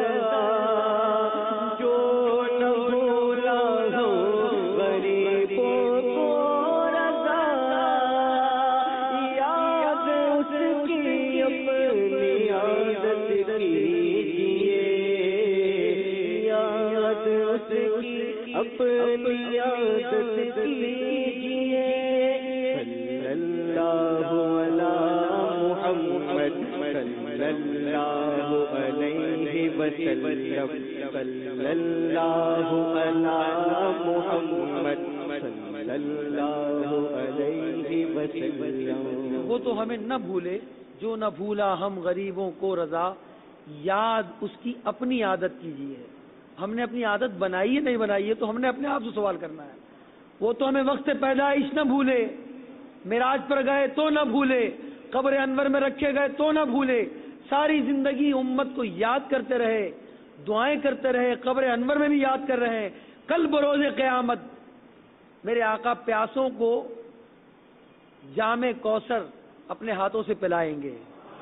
جو نہ بھولا ہم غریبوں کو رضا، یاد اس کی اپنی عادت کیجیے، یاد اس کی اپنی عادت کیجیے. صلی اللہ علی محمد صلی اللہ علیہ وسلم، صلی اللہ علی محمد صلی اللہ علیہ وسلم. وہ تو ہمیں نہ بھولے جو نہ بھولا ہم غریبوں کو رضا، یاد اس کی اپنی عادت کیجیے. ہم نے اپنی عادت بنائی ہے نہیں بنائی ہے تو ہم نے اپنے آپ سے سوال کرنا ہے. وہ تو ہمیں وقت پیدائش نہ بھولے، معراج پر گئے تو نہ بھولے، قبر انور میں رکھے گئے تو نہ بھولے، ساری زندگی امت کو یاد کرتے رہے، دعائیں کرتے رہے، قبر انور میں بھی یاد کر رہے ہیں. کل بروز قیامت میرے آقا پیاسوں کو جام کوثر اپنے ہاتھوں سے پلائیں گے،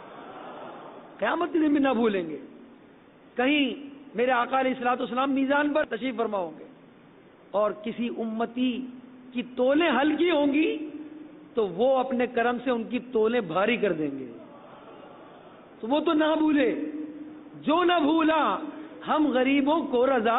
قیامت کے دن بھی نہ بھولیں گے. کہیں میرے آقا علیہ الصلوۃ والسلام میزان پر تشریف فرما ہوں گے اور کسی امتی کی تولیں ہلکی ہوں گی تو وہ اپنے کرم سے ان کی تولیں بھاری کر دیں گے. تو وہ تو نہ بھولے جو نہ بھولا ہم غریبوں کو رضا،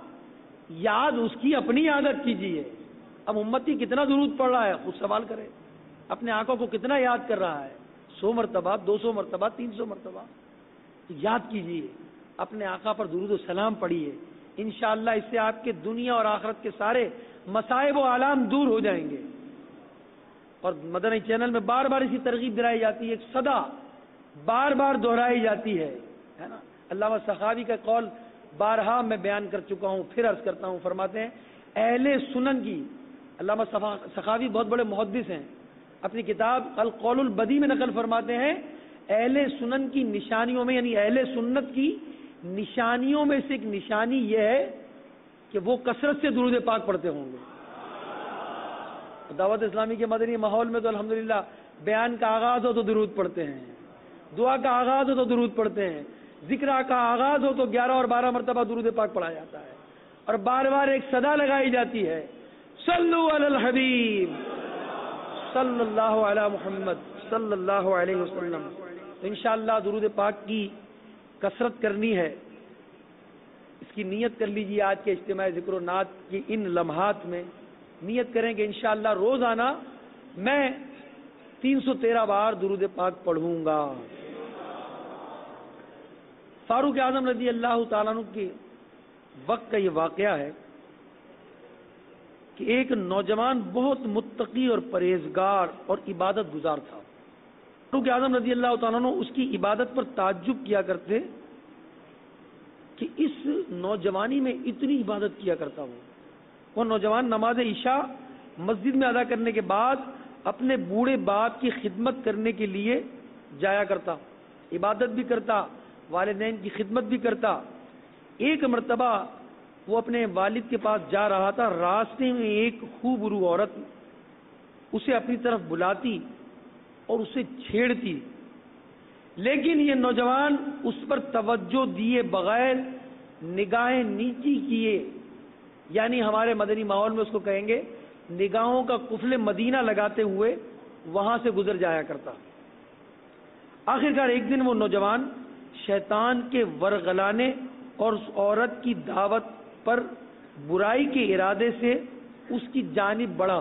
یاد اس کی اپنی عادت کیجیے. اب امتی کتنا درود پڑھ رہا ہے خود سوال کرے، اپنے آقا کو کتنا یاد کر رہا ہے، 100 مرتبہ 200 مرتبہ 300 مرتبہ. تو یاد کیجیے، اپنے آقا پر درود و سلام پڑھیے، انشاءاللہ اس سے آپ کے دنیا اور آخرت کے سارے مصائب و آلام دور ہو جائیں گے. اور مدنی چینل میں بار بار اسی ترغیب دلائی جاتی ہے، ایک صدا بار بار دہرائی جاتی ہے نا. علامہ سخاوی کا قول بارہا میں بیان کر چکا ہوں، پھر عرض کرتا ہوں. فرماتے ہیں اہل سنن کی، علامہ سخاوی بہت بڑے محدث ہیں، اپنی کتاب القول البدی میں نقل فرماتے ہیں اہل سنن کی نشانیوں میں، یعنی اہل سنت کی نشانیوں میں سے ایک نشانی یہ ہے کہ وہ کثرت سے درود پاک پڑھتے ہوں گے. دعوت اسلامی کے مدنی ماحول میں تو الحمدللہ بیان کا آغاز ہو تو درود پڑھتے ہیں، دعا کا آغاز ہو تو درود پڑھتے ہیں، ذکر کا آغاز ہو تو 11 اور 12 مرتبہ درود پاک پڑھا جاتا ہے، اور بار بار ایک صدا لگائی جاتی ہے صلو علی الحبیب صلی اللہ علی محمد صلی اللہ علیہ وسلم. تو انشاءاللہ درود پاک کی کثرت کرنی ہے. اس کی نیت کر لیجیے. آج کے اجتماع ذکر و نعت کی ان لمحات میں نیت کریں کہ انشاءاللہ روزانہ میں 313 بار درود پاک پڑھوں گا. فاروق اعظم رضی اللہ تعالیٰ عنہ کے وقت کا یہ واقعہ ہے کہ ایک نوجوان بہت متقی اور پرہیزگار اور عبادت گزار تھا. فاروق اعظم رضی اللہ تعالیٰ عنہ اس کی عبادت پر تعجب کیا کرتے کہ اس نوجوانی میں اتنی عبادت کیا کرتا وہ. وہ نوجوان نماز عشاء مسجد میں ادا کرنے کے بعد اپنے بوڑھے باپ کی خدمت کرنے کے لیے جایا کرتا، عبادت بھی کرتا، والدین کی خدمت بھی کرتا۔ ایک مرتبہ وہ اپنے والد کے پاس جا رہا تھا، راستے میں ایک خوبرو عورت اسے اپنی طرف بلاتی اور اسے چھیڑتی، لیکن یہ نوجوان اس پر توجہ دیے بغیر نگاہیں نیچی کیے، یعنی ہمارے مدنی ماحول میں اس کو کہیں گے نگاہوں کا قفل مدینہ لگاتے ہوئے وہاں سے گزر جایا کرتا۔ آخرکار ایک دن وہ نوجوان شیطان کے ورغلانے اور اس عورت کی دعوت پر برائی کے ارادے سے اس کی جانب بڑھا،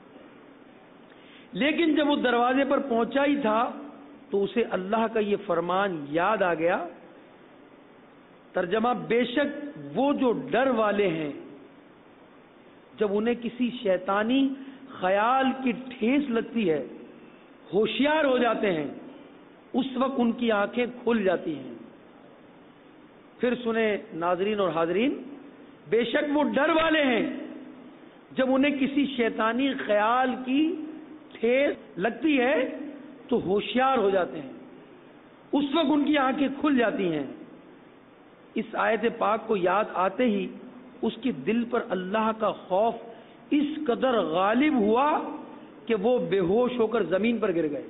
لیکن جب وہ دروازے پر پہنچا ہی تھا تو اسے اللہ کا یہ فرمان یاد آ گیا، ترجمہ بے شک وہ جو ڈر والے ہیں جب انہیں کسی شیطانی خیال کی ٹھیس لگتی ہے ہوشیار ہو جاتے ہیں، اس وقت ان کی آنکھیں کھل جاتی ہیں۔ پھر سنیں ناظرین اور حاضرین، بے شک وہ ڈر والے ہیں جب انہیں کسی شیطانی خیال کی ٹھیس لگتی ہے تو ہوشیار ہو جاتے ہیں، اس وقت ان کی آنکھیں کھل جاتی ہیں۔ اس آیت پاک کو یاد آتے ہی اس کے دل پر اللہ کا خوف اس قدر غالب ہوا کہ وہ بے ہوش ہو کر زمین پر گر گئے۔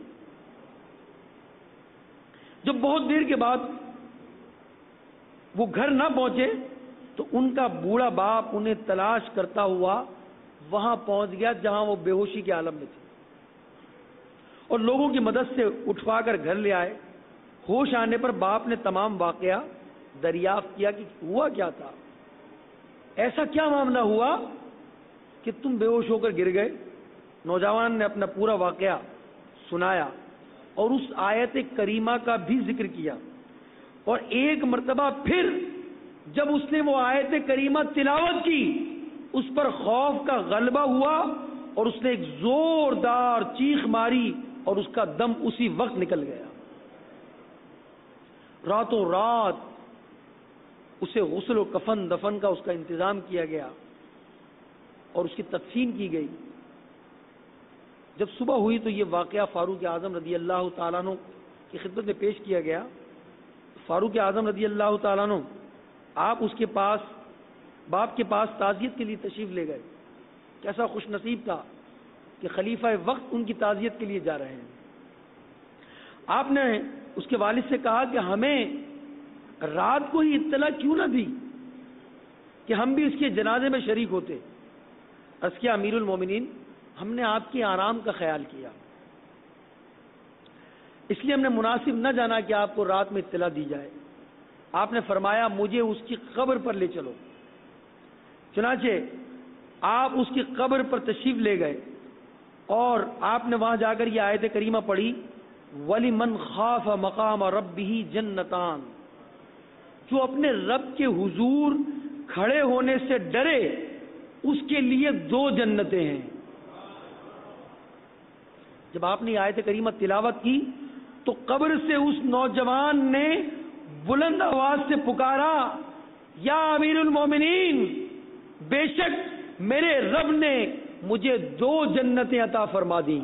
جب بہت دیر کے بعد وہ گھر نہ پہنچے تو ان کا بوڑھا باپ انہیں تلاش کرتا ہوا وہاں پہنچ گیا جہاں وہ بے ہوشی کے عالم میں تھے، اور لوگوں کی مدد سے اٹھوا کر گھر لے آئے۔ ہوش آنے پر باپ نے تمام واقعہ دریافت کیا کہ ہوا کیا تھا، ایسا کیا معاملہ ہوا کہ تم بے ہوش ہو کر گر گئے۔ نوجوان نے اپنا پورا واقعہ سنایا اور اس آیت کریمہ کا بھی ذکر کیا، اور ایک مرتبہ پھر جب اس نے وہ آیت کریمہ تلاوت کی اس پر خوف کا غلبہ ہوا اور اس نے ایک زوردار چیخ ماری اور اس کا دم اسی وقت نکل گیا۔ راتوں رات اسے غسل و کفن دفن کا اس کا انتظام کیا گیا اور اس کی تدفین کی گئی۔ جب صبح ہوئی تو یہ واقعہ فاروق اعظم رضی اللہ تعالیٰ عنہ کی خدمت میں پیش کیا گیا۔ فاروق اعظم رضی اللہ تعالیٰ عنہ آپ اس کے پاس باپ کے پاس تعزیت کے لیے تشریف لے گئے۔ کیسا خوش نصیب تھا کہ خلیفہ وقت ان کی تعزیت کے لیے جا رہے ہیں۔ آپ نے اس کے والد سے کہا کہ ہمیں رات کو ہی اطلاع کیوں نہ دی کہ ہم بھی اس کے جنازے میں شریک ہوتے۔ عرض کیا امیر المومنین، ہم نے آپ کے آرام کا خیال کیا، اس لیے ہم نے مناسب نہ جانا کہ آپ کو رات میں اطلاع دی جائے۔ آپ نے فرمایا مجھے اس کی قبر پر لے چلو۔ چنانچہ آپ اس کی قبر پر تشریف لے گئے اور آپ نے وہاں جا کر یہ آیت کریمہ پڑھی، وَلِمَنْ خَافَ مَقَامَ رَبِّهِ جَنَّتَانِ، جو اپنے رب کے حضور کھڑے ہونے سے ڈرے اس کے لیے 2 جنتیں ہیں۔ جب آپ نے آیت کریمہ تلاوت کی تو قبر سے اس نوجوان نے بلند آواز سے پکارا، یا امیر المومنین، بے شک میرے رب نے مجھے 2 جنتیں عطا فرما دیں۔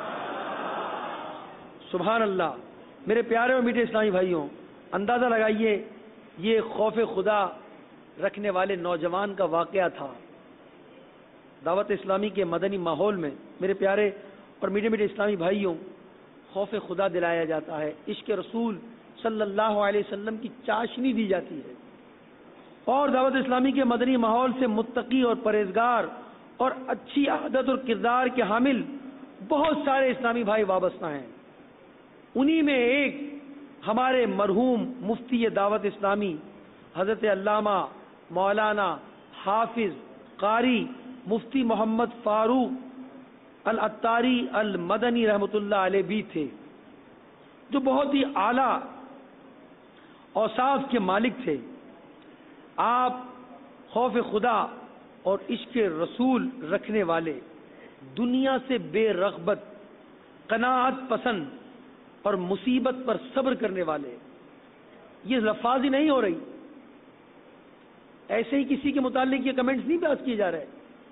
سبحان اللہ۔ میرے پیارے اور میٹھے اسلامی بھائیوں، اندازہ لگائیے یہ خوف خدا رکھنے والے نوجوان کا واقعہ تھا۔ دعوت اسلامی کے مدنی ماحول میں میرے پیارے اور میٹھے میٹھے اسلامی بھائیوں، خوف خدا دلایا جاتا ہے، عشق رسول صلی اللہ علیہ وسلم کی چاشنی دی جاتی ہے، اور دعوت اسلامی کے مدنی ماحول سے متقی اور پرہیزگار اور اچھی عادت اور کردار کے حامل بہت سارے اسلامی بھائی وابستہ ہیں۔ انہی میں ایک ہمارے مرحوم مفتی دعوت اسلامی حضرت علامہ مولانا حافظ قاری مفتی محمد فاروق العطاری المدنی رحمۃ اللہ علیہ بھی تھے، جو بہت ہی اعلیٰ اوصاف کے مالک تھے۔ آپ خوف خدا اور عشق رسول رکھنے والے، دنیا سے بے رغبت، قناعت پسند اور مصیبت پر صبر کرنے والے۔ یہ لفاظ ہی نہیں ہو رہی، ایسے ہی کسی کے متعلق یہ کمنٹس نہیں پیش کیے جا رہے،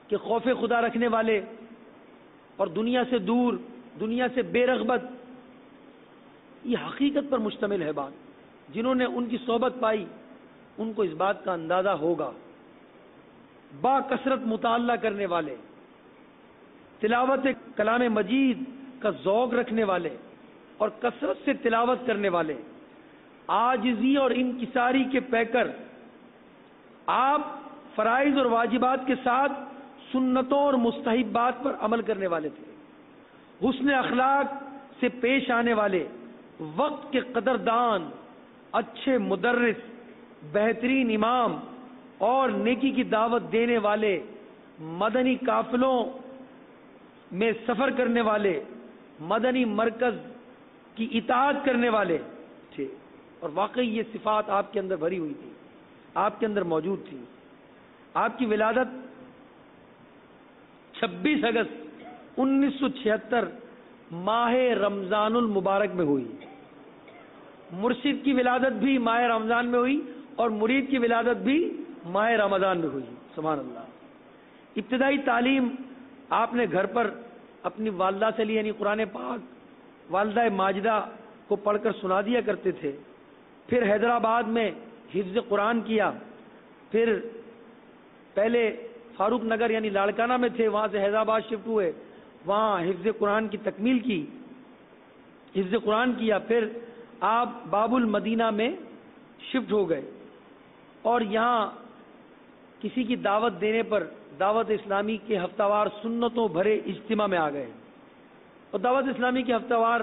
کہ خوف خدا رکھنے والے اور دنیا سے دور، دنیا سے بے رغبت، یہ حقیقت پر مشتمل ہے بات. جنہوں نے ان کی صحبت پائی ان کو اس بات کا اندازہ ہوگا. با کثرت مطالعہ کرنے والے، تلاوت کلام مجید کا ذوق رکھنے والے اور کثرت سے تلاوت کرنے والے، عاجزی اور انکساری کے پیکر، آپ فرائض اور واجبات کے ساتھ سنتوں اور مستحبات پر عمل کرنے والے تھے. حسن اخلاق سے پیش آنے والے، وقت کے قدردان، اچھے مدرس، بہترین امام اور نیکی کی دعوت دینے والے، مدنی قافلوں میں سفر کرنے والے، مدنی مرکز کی اطاعت کرنے والے تھے. اور واقعی یہ صفات آپ کے اندر بھری ہوئی تھی، آپ کے اندر موجود تھی. آپ کی ولادت 26 اگست 1976 ماہ رمضان المبارک میں ہوئی. مرشد کی ولادت بھی ماہ رمضان میں ہوئی اور مرید کی ولادت بھی ماہ رمضان میں ہوئی. سبحان اللہ. ابتدائی تعلیم آپ نے گھر پر اپنی والدہ سے لی، یعنی قرآن پاک والدہ ماجدہ کو پڑھ کر سنا دیا کرتے تھے. پھر حیدرآباد میں حفظ قرآن کیا، پھر پہلے فاروق نگر یعنی لاڑکانہ میں تھے، وہاں سے حیدرآباد شفٹ ہوئے، وہاں حفظ قرآن کی تکمیل کی، حفظ قرآن کیا. پھر آپ باب المدینہ میں شفٹ ہو گئے اور یہاں کسی کی دعوت دینے پر دعوت اسلامی کے ہفتہ وار سنتوں بھرے اجتماع میں آ گئے. اور دعوت اسلامی کے ہفتہ وار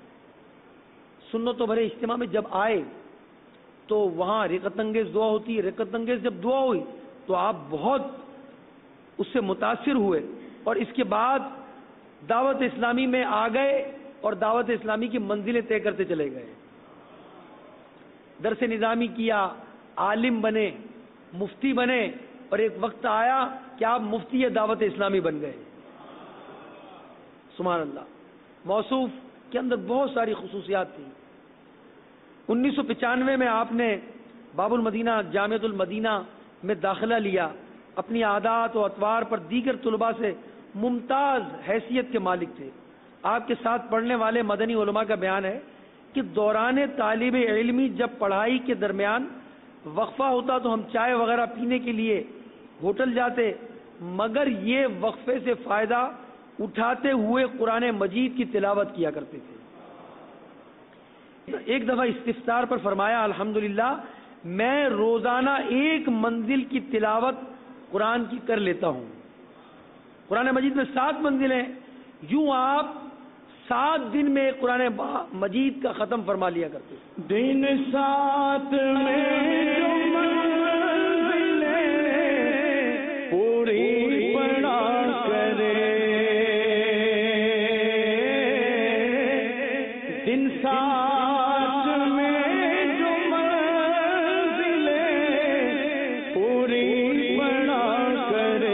سنتوں بھرے اجتماع میں جب آئے تو وہاں رقت انگیز دعا ہوتی ہے. رقت انگیز جب دعا ہوئی تو آپ بہت اس سے متاثر ہوئے اور اس کے بعد دعوت اسلامی میں آ گئے اور دعوت اسلامی کی منزلیں طے کرتے چلے گئے. درس نظامی کیا، عالم بنے، مفتی بنے اور ایک وقت آیا کہ آپ مفتی دعوت اسلامی بن گئے. سبحان اللہ. موصوف کے اندر بہت ساری خصوصیات تھیں. 1995 میں آپ نے باب المدینہ جامعۃ المدینہ میں داخلہ لیا. اپنی عادات و اطوار پر دیگر طلباء سے ممتاز حیثیت کے مالک تھے. آپ کے ساتھ پڑھنے والے مدنی علماء کا بیان ہے کہ دوران طالب علمی جب پڑھائی کے درمیان وقفہ ہوتا تو ہم چائے وغیرہ پینے کے لیے ہوٹل جاتے، مگر یہ وقفے سے فائدہ اٹھاتے ہوئے قرآن مجید کی تلاوت کیا کرتے تھے. ایک دفعہ استفطار پر فرمایا، الحمدللہ میں روزانہ ایک منزل کی تلاوت قرآن کی کر لیتا ہوں. قرآن مجید میں 7 منزلیں، یوں آپ 7 دن میں قرآن مجید کا ختم فرما لیا کرتے. دن 7 میں جو منزلیں پوری پڑھا کرے، دن 7 میں جو منزلیں پوری پڑھا کرے،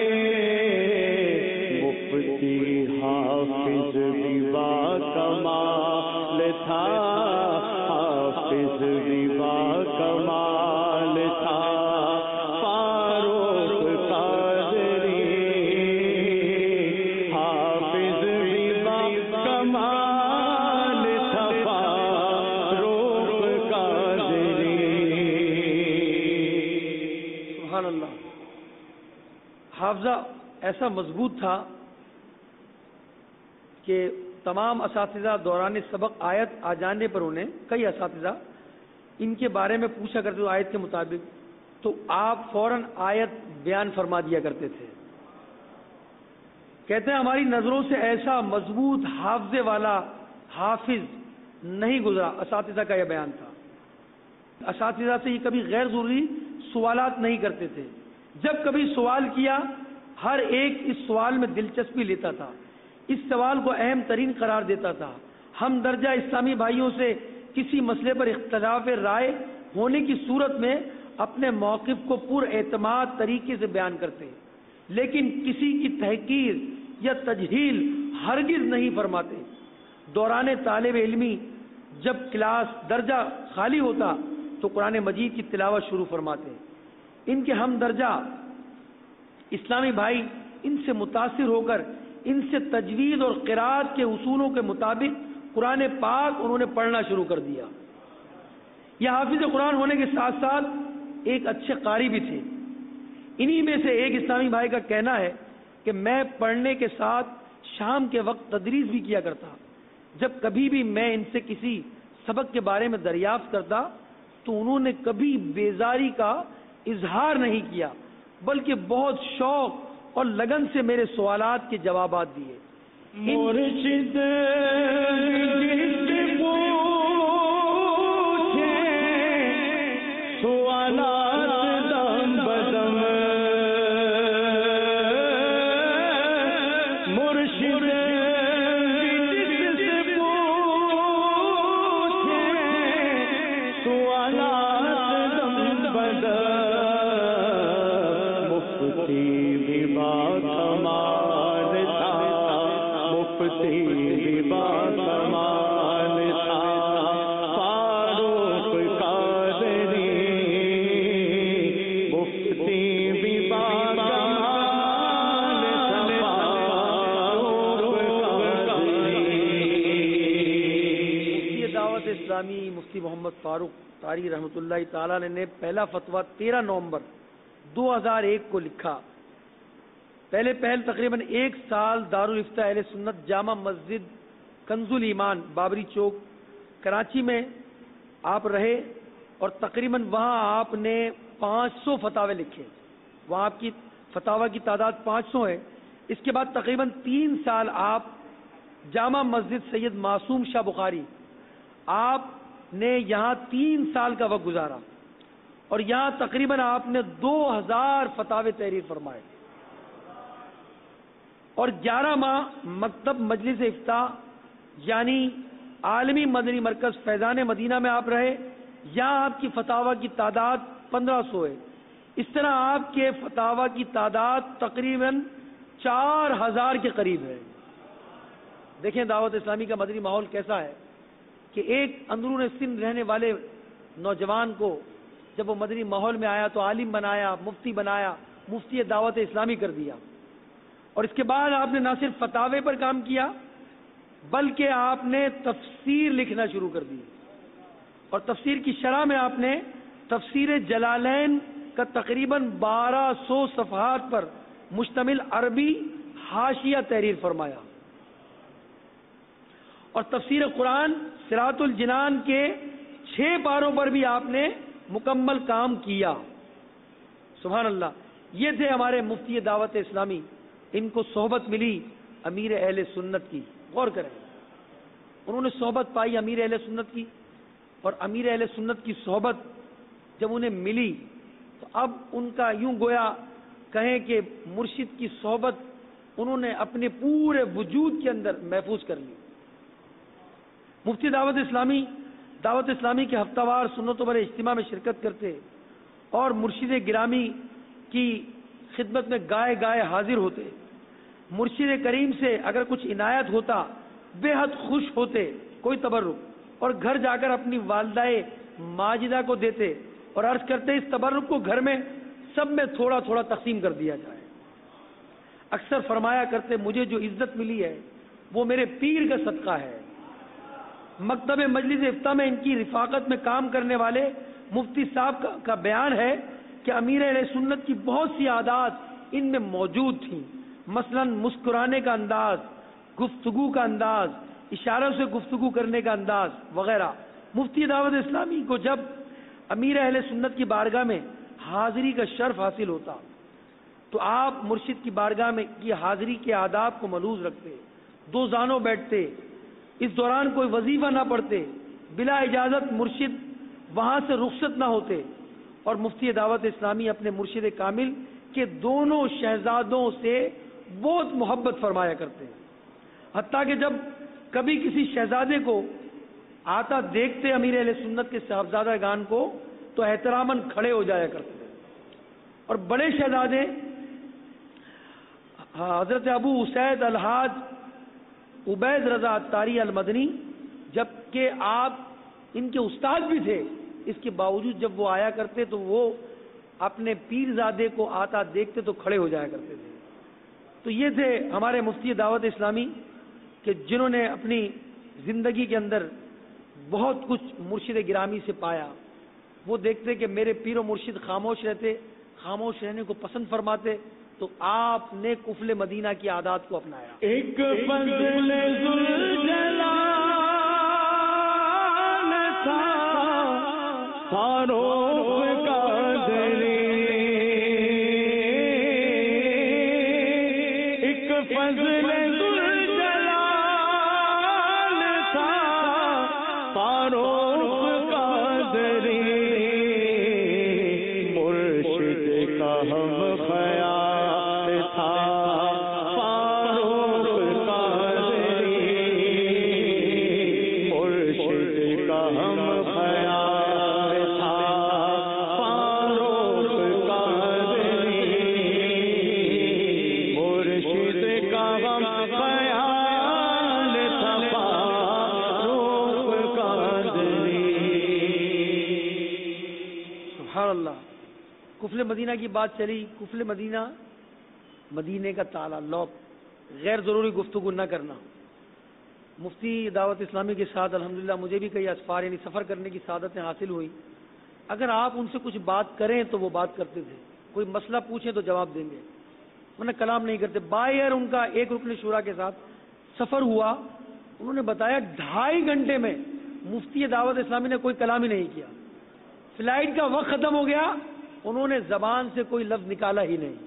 مفتی حافظ بھی با کمال تھا، حافظ بھی با کمال تھا، فاروق قادری حافظ بھی با کمال تھا، فاروق قادری. سبحان اللہ. حافظہ ایسا مضبوط تھا کہ تمام اساتذہ دوران سبق آیت آ جانے پر انہیں، کئی اساتذہ ان کے بارے میں پوچھا کرتے تھے آیت کے مطابق، تو آپ فوراً آیت بیان فرما دیا کرتے تھے. کہتے ہیں ہماری نظروں سے ایسا مضبوط حافظے والا حافظ نہیں گزرا. اساتذہ کا یہ بیان تھا. اساتذہ سے یہ کبھی غیر ضروری سوالات نہیں کرتے تھے. جب کبھی سوال کیا ہر ایک اس سوال میں دلچسپی لیتا تھا، اس سوال کو اہم ترین قرار دیتا تھا. ہم درجہ اسلامی بھائیوں سے کسی مسئلے پر اختلاف رائے ہونے کی صورت میں اپنے موقف کو پر اعتماد طریقے سے بیان کرتے، لیکن کسی کی تحقیر یا تجہیل ہرگز نہیں فرماتے. دوران طالب علمی جب کلاس درجہ خالی ہوتا تو قرآن مجید کی تلاوت شروع فرماتے. ان کے ہم درجہ اسلامی بھائی ان سے متاثر ہو کر ان سے تجوید اور قرات کے اصولوں کے مطابق قرآن پاک انہوں نے پڑھنا شروع کر دیا. یہ حافظ قرآن ہونے کے ساتھ ساتھ ایک اچھے قاری بھی تھے. انہی میں سے ایک اسلامی بھائی کا کہنا ہے کہ میں پڑھنے کے ساتھ شام کے وقت تدریس بھی کیا کرتا. جب کبھی بھی میں ان سے کسی سبق کے بارے میں دریافت کرتا تو انہوں نے کبھی بیزاری کا اظہار نہیں کیا بلکہ بہت شوق اور لگن سے میرے سوالات کے جوابات دیے. مرشد سوالات دم بدم مرشد سوالات دم بدم مفتی بھی بات کمال تھا مفتی بھی بات کمال تھا فاروق قادری مفتی بھی بات کمال تھا فاروق قادری. مفتی دعوت اسلامی مفتی محمد فاروق قاری رحمۃ اللہ تعالی علیہ نے پہلا فتویٰ 13 نومبر 2001 کو لکھا. پہل تقریباً 1 سال دارالافتاء اہل سنت جامع مسجد کنز الایمان بابری چوک کراچی میں آپ رہے اور تقریباً وہاں آپ نے 500 فتاوے لکھے. وہاں آپ کی فتاوی کی تعداد 500 ہے. اس کے بعد تقریباً 3 سال آپ جامع مسجد سید معصوم شاہ بخاری آپ نے یہاں 3 سال کا وقت گزارا اور یہاں تقریباً آپ نے 2000 فتاوے تحریر فرمائے اور 11 ماہ مکتب مجلس افتاء یعنی عالمی مدنی مرکز فیضان مدینہ میں آپ رہے. یہاں آپ کی فتاوی کی تعداد 1500 ہے. اس طرح آپ کے فتاوی کی تعداد تقریباً 4000 کے قریب ہے. دیکھیں دعوت اسلامی کا مدنی ماحول کیسا ہے کہ ایک اندرون سندھ رہنے والے نوجوان کو جب وہ مدنی ماحول میں آیا تو عالم بنایا, مفتی بنایا, مفتی دعوت اسلامی کر دیا. اور اس کے بعد آپ نے نہ صرف فتاوے پر کام کیا بلکہ آپ نے تفسیر لکھنا شروع کر دی اور تفسیر کی شرح میں آپ نے تفسیر جلالین کا تقریباً 1200 صفحات پر مشتمل عربی حاشیہ تحریر فرمایا اور تفسیر قرآن صراط الجنان کے 6 پاروں پر بھی آپ نے مکمل کام کیا. سبحان اللہ. یہ تھے ہمارے مفتی دعوت اسلامی. ان کو صحبت ملی امیر اہل سنت کی. غور کریں, انہوں نے صحبت پائی امیر اہل سنت کی اور امیر اہل سنت کی صحبت جب انہیں ملی تو اب ان کا یوں گویا کہیں کہ مرشد کی صحبت انہوں نے اپنے پورے وجود کے اندر محفوظ کر لی. مفتی دعوت اسلامی کے ہفتہ وار سنتوں پر اجتماع میں شرکت کرتے اور مرشد گرامی کی خدمت میں گائے حاضر ہوتے. مرشد کریم سے اگر کچھ عنایت ہوتا بے حد خوش ہوتے, کوئی تبرک, اور گھر جا کر اپنی والدہ ماجدہ کو دیتے اور عرض کرتے اس تبرک کو گھر میں سب میں تھوڑا تھوڑا تقسیم کر دیا جائے. اکثر فرمایا کرتے مجھے جو عزت ملی ہے وہ میرے پیر کا صدقہ ہے. مکتب مجلس افتاء میں ان کی رفاقت میں کام کرنے والے مفتی صاحب کا بیان ہے کہ امیر اہل سنت کی بہت سی عادات ان میں موجود تھیں, مثلا مسکرانے کا انداز, گفتگو کا انداز, اشاروں سے گفتگو کرنے کا انداز وغیرہ. مفتی دعوت اسلامی کو جب امیر اہل سنت کی بارگاہ میں حاضری کا شرف حاصل ہوتا تو آپ مرشد کی بارگاہ میں کی حاضری کے آداب کو ملحوظ رکھتے, 2 زانوں بیٹھتے, اس دوران کوئی وظیفہ نہ پڑھتے, بلا اجازت مرشد وہاں سے رخصت نہ ہوتے اور مفتی دعوت اسلامی اپنے مرشد کامل کے دونوں شہزادوں سے بہت محبت فرمایا کرتے ہیں. حتیٰ کہ جب کبھی کسی شہزادے کو آتا دیکھتے امیر اہل سنت کے صاحبزادہ گان کو تو احتراماً کھڑے ہو جایا کرتے ہیں. اور بڑے شہزادے حضرت ابو اسید الحاج عبید رضا عطاری المدنی جبکہ آپ ان کے استاد بھی تھے, اس کے باوجود جب وہ آیا کرتے تو وہ اپنے پیرزادے کو آتا دیکھتے تو کھڑے ہو جایا کرتے تھے. تو یہ تھے ہمارے مفتی دعوت اسلامی کہ جنہوں نے اپنی زندگی کے اندر بہت کچھ مرشد گرامی سے پایا. وہ دیکھتے کہ میرے پیر و مرشد خاموش رہتے, خاموش رہنے کو پسند فرماتے, تو آپ نے کفل مدینہ کی عادات کو اپنایا. ایک فضل ذوالجلال تھا فاروق قادری, ایک فضل ذوالجلال تھا فاروق قادری, مرشد کا ہم خیال تھا فاروق قادری, مرشد کا ہم خیال تھا فاروق قادری, مرشد کا ہم خیال تھا فاروق قادری. سبحان اللہ. کفل مدینہ کی بات چلی. کفل مدینہ, مدینے کا تعلق, غیر ضروری گفتگو نہ کرنا. مفتی دعوت اسلامی کے ساتھ الحمدللہ مجھے بھی کئی اسفار یعنی سفر کرنے کی سعادتیں حاصل ہوئی. اگر آپ ان سے کچھ بات کریں تو وہ بات کرتے تھے, کوئی مسئلہ پوچھیں تو جواب دیں گے, ورنہ کلام نہیں کرتے. باہر ان کا ایک رکن شورا کے ساتھ سفر ہوا, انہوں نے بتایا 2.5 گھنٹے میں مفتی دعوت اسلامی نے کوئی کلام ہی نہیں کیا. فلائٹ کا وقت ختم ہو گیا, انہوں نے زبان سے کوئی لفظ نکالا ہی نہیں.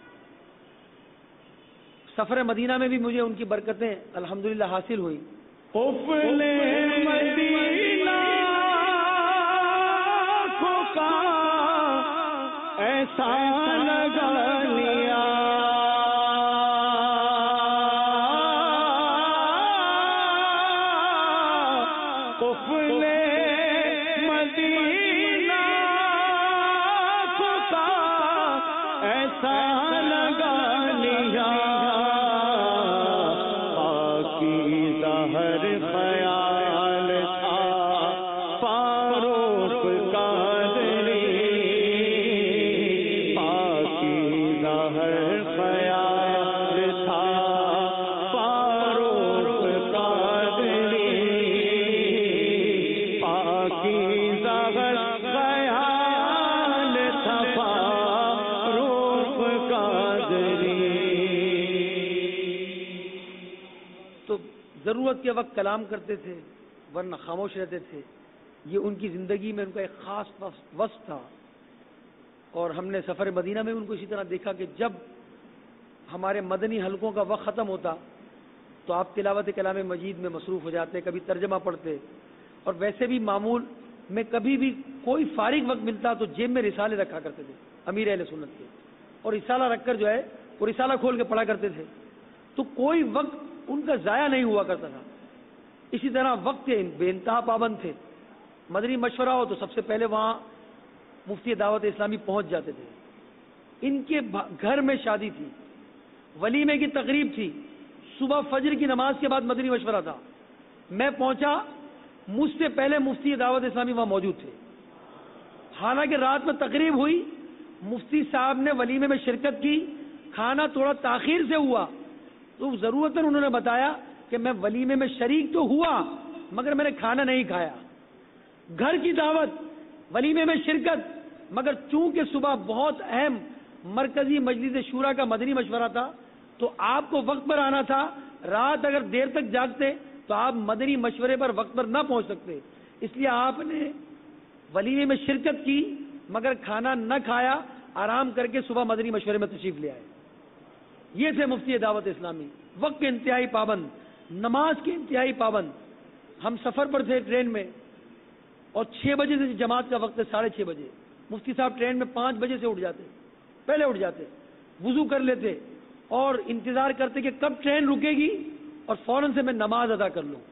سفر مدینہ میں بھی مجھے ان کی برکتیں الحمدللہ حاصل ہوئی. قفل مدینہ کا ایسا لگا لیا, قفل مدینہ کا ایسا لگا لیا, پاکیزہ ہر خیال تھا فاروق قادری, پاکیزہ ہر خیال تھا فاروق قادری, پاکیزہ ہر خیال تھا فاروق قادری. تو ضرورت کے وقت کلام کرتے تھے ورنہ خاموش رہتے تھے. یہ ان کی زندگی میں ان کا ایک خاص وصف تھا. اور ہم نے سفر مدینہ میں ان کو اسی طرح دیکھا کہ جب ہمارے مدنی حلقوں کا وقت ختم ہوتا تو آپ تلاوت کلام مجید میں مصروف ہو جاتے, کبھی ترجمہ پڑھتے, اور ویسے بھی معمول میں کبھی بھی کوئی فارغ وقت ملتا تو جیب میں رسالے رکھا کرتے تھے امیر اہل سنت کے, اور رسالہ رکھ کر جو ہے وہ رسالہ کھول کے پڑھا کرتے تھے. تو کوئی وقت ان کا ضائع نہیں ہوا کرتا تھا. اسی طرح وقت کے بے انتہا پابند تھے. مدنی مشورہ ہو تو سب سے پہلے وہاں مفتی دعوت اسلامی پہنچ جاتے تھے. ان کے گھر میں شادی تھی, ولیمے کی تقریب تھی, صبح فجر کی نماز کے بعد مدنی مشورہ تھا. میں پہنچا, مجھ سے پہلے مفتی دعوت اسلامی وہاں موجود تھے. حالانکہ رات میں تقریب ہوئی, مفتی صاحب نے ولیمے میں شرکت کی, کھانا تھوڑا تاخیر سے ہوا, تو ضرورتاً انہوں نے بتایا کہ میں ولیمے میں شریک تو ہوا مگر میں نے کھانا نہیں کھایا. گھر کی دعوت, ولیمے میں شرکت, مگر چونکہ صبح بہت اہم مرکزی مجلس شورا کا مدنی مشورہ تھا تو آپ کو وقت پر آنا تھا. رات اگر دیر تک جاگتے تو آپ مدنی مشورے پر وقت پر نہ پہنچ سکتے, اس لیے آپ نے ولیمے میں شرکت کی مگر کھانا نہ کھایا, آرام کر کے صبح مدنی مشورے میں تشریف لے آئے. یہ تھے مفتی دعوت اسلامی, وقت کے انتہائی پابند, نماز کے انتہائی پابند. ہم سفر پر تھے ٹرین میں, اور 6 بجے سے جماعت کا وقت ہے 6:30 بجے. مفتی صاحب ٹرین میں 5 بجے سے اٹھ جاتے, پہلے اٹھ جاتے, وضو کر لیتے اور انتظار کرتے کہ کب ٹرین رکے گی اور فوراً سے میں نماز ادا کر لوں.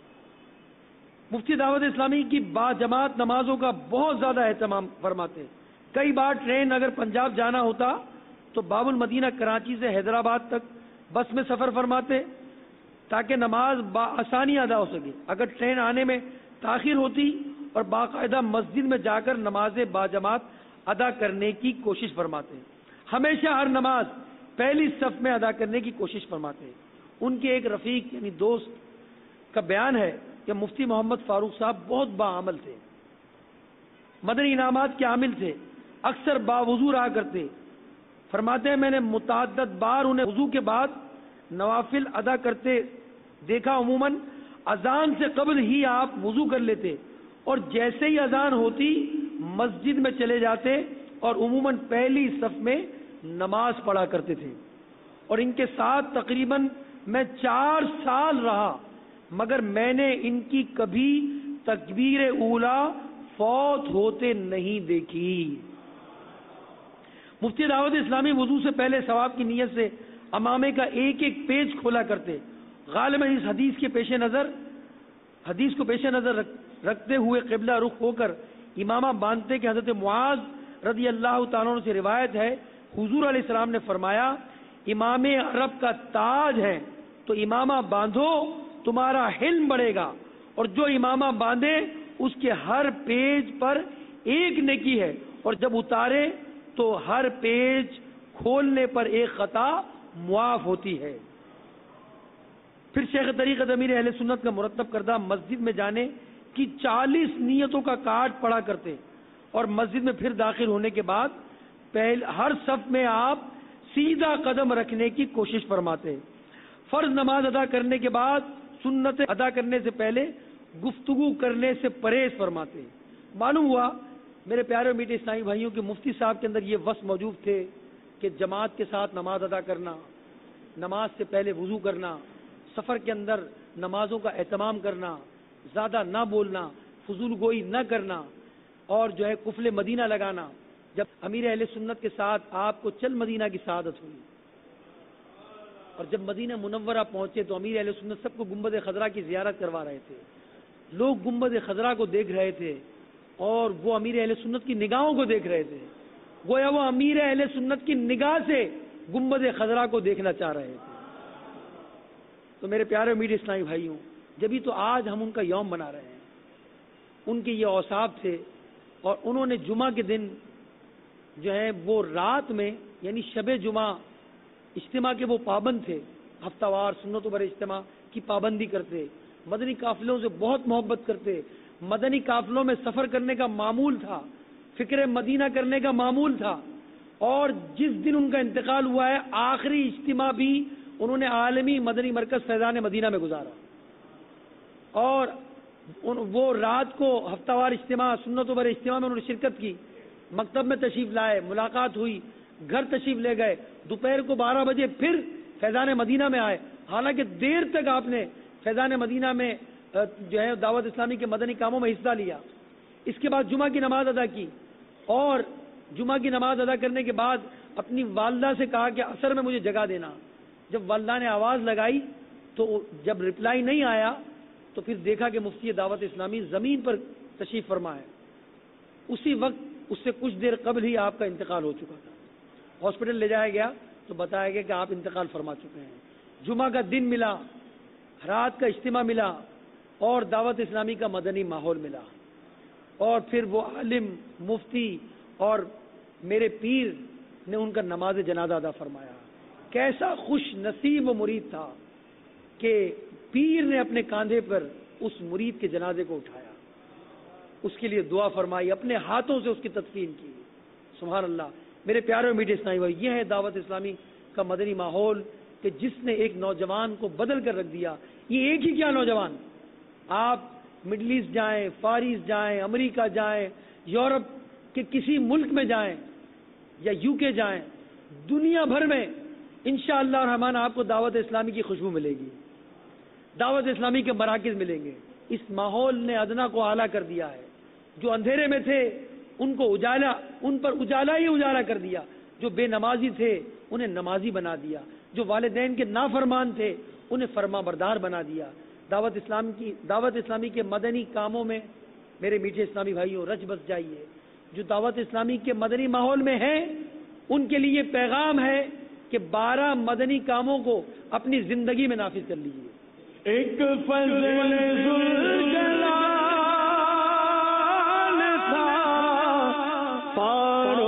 مفتی دعوت اسلامی کی با جماعت نمازوں کا بہت زیادہ اہتمام فرماتے. کئی بار ٹرین اگر پنجاب جانا ہوتا تو باب المدینہ کراچی سے حیدرآباد تک بس میں سفر فرماتے تاکہ نماز بآسانی ادا ہو سکے. اگر ٹرین آنے میں تاخیر ہوتی اور باقاعدہ مسجد میں جا کر نماز باجماعت ادا کرنے کی کوشش فرماتے ہیں. ہمیشہ ہر نماز پہلی صف میں ادا کرنے کی کوشش فرماتے ہیں. ان کے ایک رفیق یعنی دوست کا بیان ہے کہ مفتی محمد فاروق صاحب بہت باعمل تھے، مدنی انعامات کے عامل تھے، اکثر باوضو رہا کرتے. فرماتے ہیں میں نے متعدد بار انہیں وضو کے بعد نوافل ادا کرتے دیکھا. عموماً اذان سے قبل ہی آپ وضو کر لیتے اور جیسے ہی اذان ہوتی مسجد میں چلے جاتے اور عموماً پہلی صف میں نماز پڑھا کرتے تھے. اور ان کے ساتھ تقریباً میں 4 سال رہا مگر میں نے ان کی کبھی تکبیر اولا فوت ہوتے نہیں دیکھی. مفتی دعوت اسلامی وضو سے پہلے ثواب کی نیت سے امامے کا ایک ایک پیج کھولا کرتے. غالباً اس حدیث کو پیش نظر رکھتے ہوئے قبلہ رخ ہو کر امامہ باندھتے کہ حضرت معاذ رضی اللہ تعالیٰ عنہ سے روایت ہے حضور علیہ السلام نے فرمایا امام عرب کا تاج ہے تو امامہ باندھو تمہارا حلم بڑھے گا، اور جو امامہ باندھے اس کے ہر پیج پر ایک نیکی ہے، اور جب اتارے تو ہر پیج کھولنے پر ایک خطا معاف ہوتی ہے. پھر شیخ طریقت امیر اہل سنت کا مرتب کردہ مسجد میں جانے کی 40 نیتوں کا کارڈ پڑھا کرتے اور مسجد میں پھر داخل ہونے کے بعد ہر صف میں آپ سیدھا قدم رکھنے کی کوشش فرماتے. فرض نماز ادا کرنے کے بعد سنت ادا کرنے سے پہلے گفتگو کرنے سے پرہیز فرماتے. معلوم ہوا میرے پیارے اور میٹھے اسلامی بھائیوں کے مفتی صاحب کے اندر یہ وصف موجود تھے کہ جماعت کے ساتھ نماز ادا کرنا، نماز سے پہلے وضو کرنا، سفر کے اندر نمازوں کا اہتمام کرنا، زیادہ نہ بولنا، فضول گوئی نہ کرنا، اور جو ہے قفل مدینہ لگانا. جب امیر اہل سنت کے ساتھ آپ کو چل مدینہ کی سعادت ہوئی اور جب مدینہ منورہ پہنچے تو امیر اہل سنت سب کو گنبد خضرا کی زیارت کروا رہے تھے. لوگ گنبد خضرا کو دیکھ رہے تھے اور وہ امیر اہل سنت کی نگاہوں کو دیکھ رہے تھے، گویا وہ امیر اہل سنت کی نگاہ سے گنبد خضرا کو دیکھنا چاہ رہے تھے. تو میرے پیارے اور میٹھے اسلامی بھائیوں، جبھی تو آج ہم ان کا یوم بنا رہے ہیں. ان کے یہ اوصاف تھے اور انہوں نے جمعہ کے دن جو ہے وہ رات میں یعنی شب جمعہ اجتماع کے وہ پابند تھے، ہفتہ وار سنتوں پر اجتماع کی پابندی کرتے، مدنی قافلوں سے بہت محبت کرتے، مدنی قافلوں میں سفر کرنے کا معمول تھا، فکر مدینہ کرنے کا معمول تھا. اور جس دن ان کا انتقال ہوا ہے آخری اجتماع بھی انہوں نے عالمی مدنی مرکز فیضان مدینہ میں گزارا. اور وہ رات کو ہفتہ وار اجتماع سنتوں پر اجتماع میں انہوں نے شرکت کی، مکتب میں تشریف لائے، ملاقات ہوئی، گھر تشریف لے گئے، دوپہر کو 12 بجے پھر فیضان مدینہ میں آئے. حالانکہ دیر تک آپ نے فیضان مدینہ میں جو ہے دعوت اسلامی کے مدنی کاموں میں حصہ لیا. اس کے بعد جمعہ کی نماز ادا کی اور جمعہ کی نماز ادا کرنے کے بعد اپنی والدہ سے کہا کہ عصر میں مجھے جگہ دینا. جب والدہ نے آواز لگائی تو جب رپلائی نہیں آیا تو پھر دیکھا کہ مفتی دعوت اسلامی زمین پر تشریف فرما ہے. اسی وقت اس سے کچھ دیر قبل ہی آپ کا انتقال ہو چکا تھا. ہاسپٹل لے جایا گیا تو بتایا گیا کہ آپ انتقال فرما چکے ہیں. جمعہ کا دن ملا، رات کا اجتماع ملا اور دعوت اسلامی کا مدنی ماحول ملا، اور پھر وہ عالم مفتی اور میرے پیر نے ان کا نماز جنازہ ادا فرمایا. کیسا خوش نصیب وہ مرید تھا کہ پیر نے اپنے کاندھے پر اس مرید کے جنازے کو اٹھایا، اس کے لیے دعا فرمائی، اپنے ہاتھوں سے اس کی تدفین کی. سبحان اللہ. میرے پیارے اور میٹھے اسلامی بھائی، یہ ہے دعوت اسلامی کا مدنی ماحول کہ جس نے ایک نوجوان کو بدل کر رکھ دیا. یہ ایک ہی کیا نوجوان، آپ مڈل ایسٹ جائیں، فار ایسٹ جائیں، امریکہ جائیں، یورپ کے کسی ملک میں جائیں یا یو کے جائیں، دنیا بھر میں انشاءاللہ الرحمن آپ کو دعوت اسلامی کی خوشبو ملے گی، دعوت اسلامی کے مراکز ملیں گے. اس ماحول نے ادنا کو اعلیٰ کر دیا ہے. جو اندھیرے میں تھے ان کو اجالا، ان پر اجالا ہی اجالا کر دیا. جو بے نمازی تھے انہیں نمازی بنا دیا. جو والدین کے نافرمان تھے انہیں فرما بردار بنا دیا. دعوت اسلامی کے مدنی کاموں میں میرے میٹھے اسلامی بھائیوں رچ بس جائیے. جو دعوت اسلامی کے مدنی ماحول میں ہیں ان کے لیے پیغام ہے کہ 12 مدنی کاموں کو اپنی زندگی میں نافذ کر لیجیے. ایک فضل ذوالجلال تھا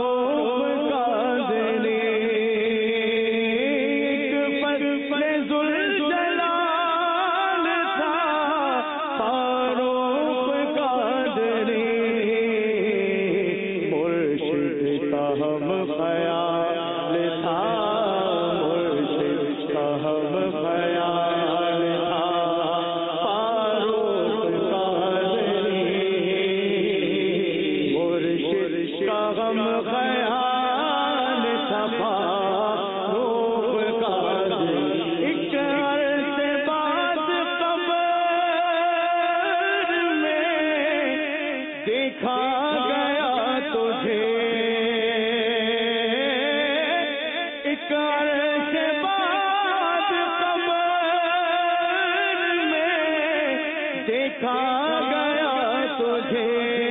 دیکھا گیا تجھے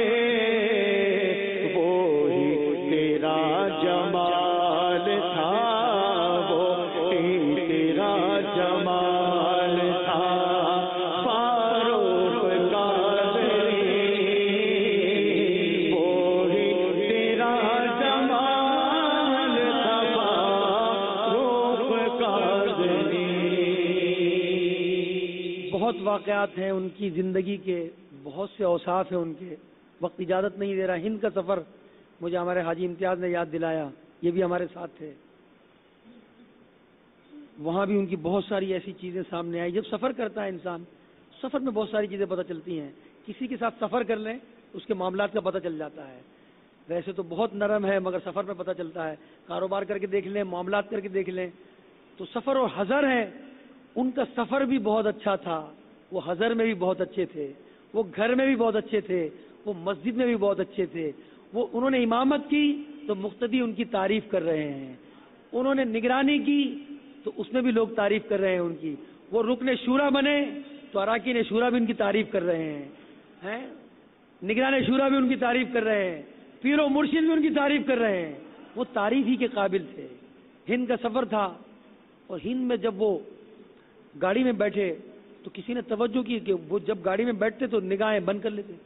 وہی تیرا جمال تھا، وہی تیرا جمال تھا، فاروق قادری وہی تیرا جمال تھا، فاروق قادری۔ بہت واقعات ہیں ان کی زندگی کے، بہت سے اوصاف ہیں ان کے، وقت اجازت نہیں دے رہا۔ ہند کا سفر مجھے ہمارے حاجی امتیاز نے یاد دلایا، یہ بھی ہمارے ساتھ تھے، وہاں بھی ان کی بہت ساری ایسی چیزیں سامنے آئی۔ جب سفر کرتا ہے انسان، سفر میں بہت ساری چیزیں پتہ چلتی ہیں، کسی کے ساتھ سفر کر لیں اس کے معاملات کا پتہ چل جاتا ہے۔ ویسے تو بہت نرم ہے مگر سفر میں پتہ چلتا ہے، کاروبار کر کے دیکھ لیں، معاملات کر کے دیکھ لیں۔ تو سفر اور حضر ہے، ان کا سفر بھی بہت اچھا تھا، وہ حضر میں بھی بہت اچھے تھے، وہ گھر میں بھی بہت اچھے تھے، وہ مسجد میں بھی بہت اچھے تھے۔ وہ انہوں نے امامت کی تو مقتدی ان کی تعریف کر رہے ہیں، انہوں نے نگرانی کی تو اس میں بھی لوگ تعریف کر رہے ہیں ان کی، وہ رکن شورا بنے تو اراکین شورا بھی ان کی تعریف کر رہے ہیں، نگران شورا بھی ان کی تعریف کر رہے ہیں، پیر و مرشد بھی ان کی تعریف کر رہے ہیں۔ وہ تعریف ہی کے قابل تھے۔ ہند کا سفر تھا اور ہند میں جب وہ گاڑی میں بیٹھے تو کسی نے توجہ کی کہ وہ جب گاڑی میں بیٹھتے تو نگاہیں بند کر لیتے،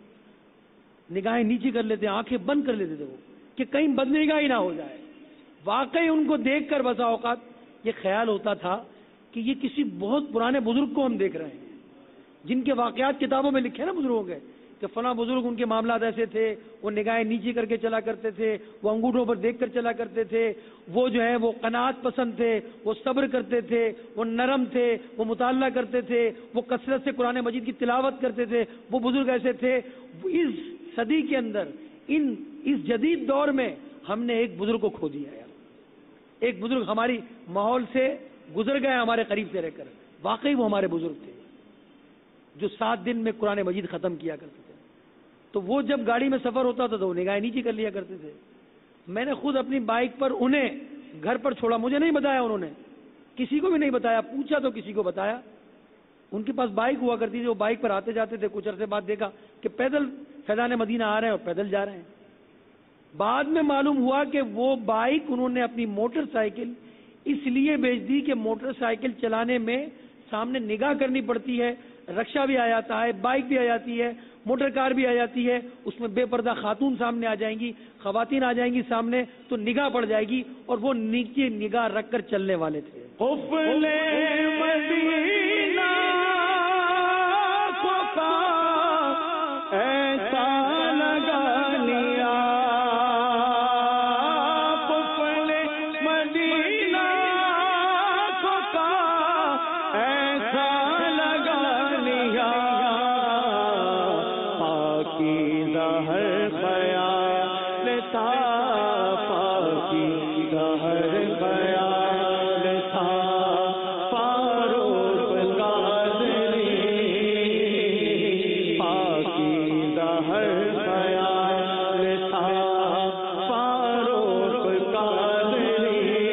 نگاہیں نیچی کر لیتے، آنکھیں بند کر لیتے تھے وہ، کہ کہیں بدنگاہی نہ ہو جائے۔ واقعی ان کو دیکھ کر بسا اوقات یہ خیال ہوتا تھا کہ یہ کسی بہت پرانے بزرگ کو ہم دیکھ رہے ہیں، جن کے واقعات کتابوں میں لکھے نا بزرگوں کے، کہ فلاں بزرگ ان کے معاملات ایسے تھے، وہ نگاہیں نیچی کر کے چلا کرتے تھے، وہ انگوٹھوں پر دیکھ کر چلا کرتے تھے، وہ جو ہے وہ قناعت پسند تھے، وہ صبر کرتے تھے، وہ نرم تھے، وہ مطالعہ کرتے تھے، وہ کثرت سے قرآن مجید کی تلاوت کرتے تھے۔ وہ بزرگ ایسے تھے۔ اس صدی کے اندر، اس جدید دور میں ہم نے ایک بزرگ کو کھو دیا ہے، ایک بزرگ ہماری ماحول سے گزر گئے ہمارے قریب سے رہ کر۔ واقعی وہ ہمارے بزرگ تھے جو 7 دن میں قرآن مجید ختم کیا کرتے تھے۔ تو وہ جب گاڑی میں سفر ہوتا تھا تو وہ نگاہیں نیچی کر لیا کرتے تھے۔ میں نے خود اپنی بائک پر انہیں گھر پر چھوڑا، مجھے نہیں بتایا انہوں نے، کسی کو بھی نہیں بتایا، پوچھا تو کسی کو بتایا۔ ان کے پاس بائک ہوا کرتی تھی، وہ بائک پر آتے جاتے تھے، کچھ عرصے بعد دیکھا کہ پیدل فیضان مدینہ آ رہے ہیں اور پیدل جا رہے ہیں۔ بعد میں معلوم ہوا کہ وہ بائک انہوں نے اپنی موٹر سائیکل اس لیے بیچ دی کہ موٹر سائیکل چلانے میں سامنے نگاہ کرنی پڑتی ہے، رکشہ بھی آ جاتا ہے، بائک بھی آ جاتی ہے، موٹر کار بھی آ جاتی ہے، اس میں بے پردہ خاتون سامنے آ جائیں گی، خواتین آ جائیں گی سامنے تو نگاہ پڑ جائے گی، اور وہ نیچے نگاہ رکھ کر چلنے والے تھے۔ قفل مدینہ کو ایسا لگا لیا، قفل مدینہ کو ایسا لگا لیا، پاکیزہ ہر خیال تھا، پاکیزہ ہر خیال تھا، فاروق قادری، پاکیزہ ہر خیال تھا، فاروق قادری،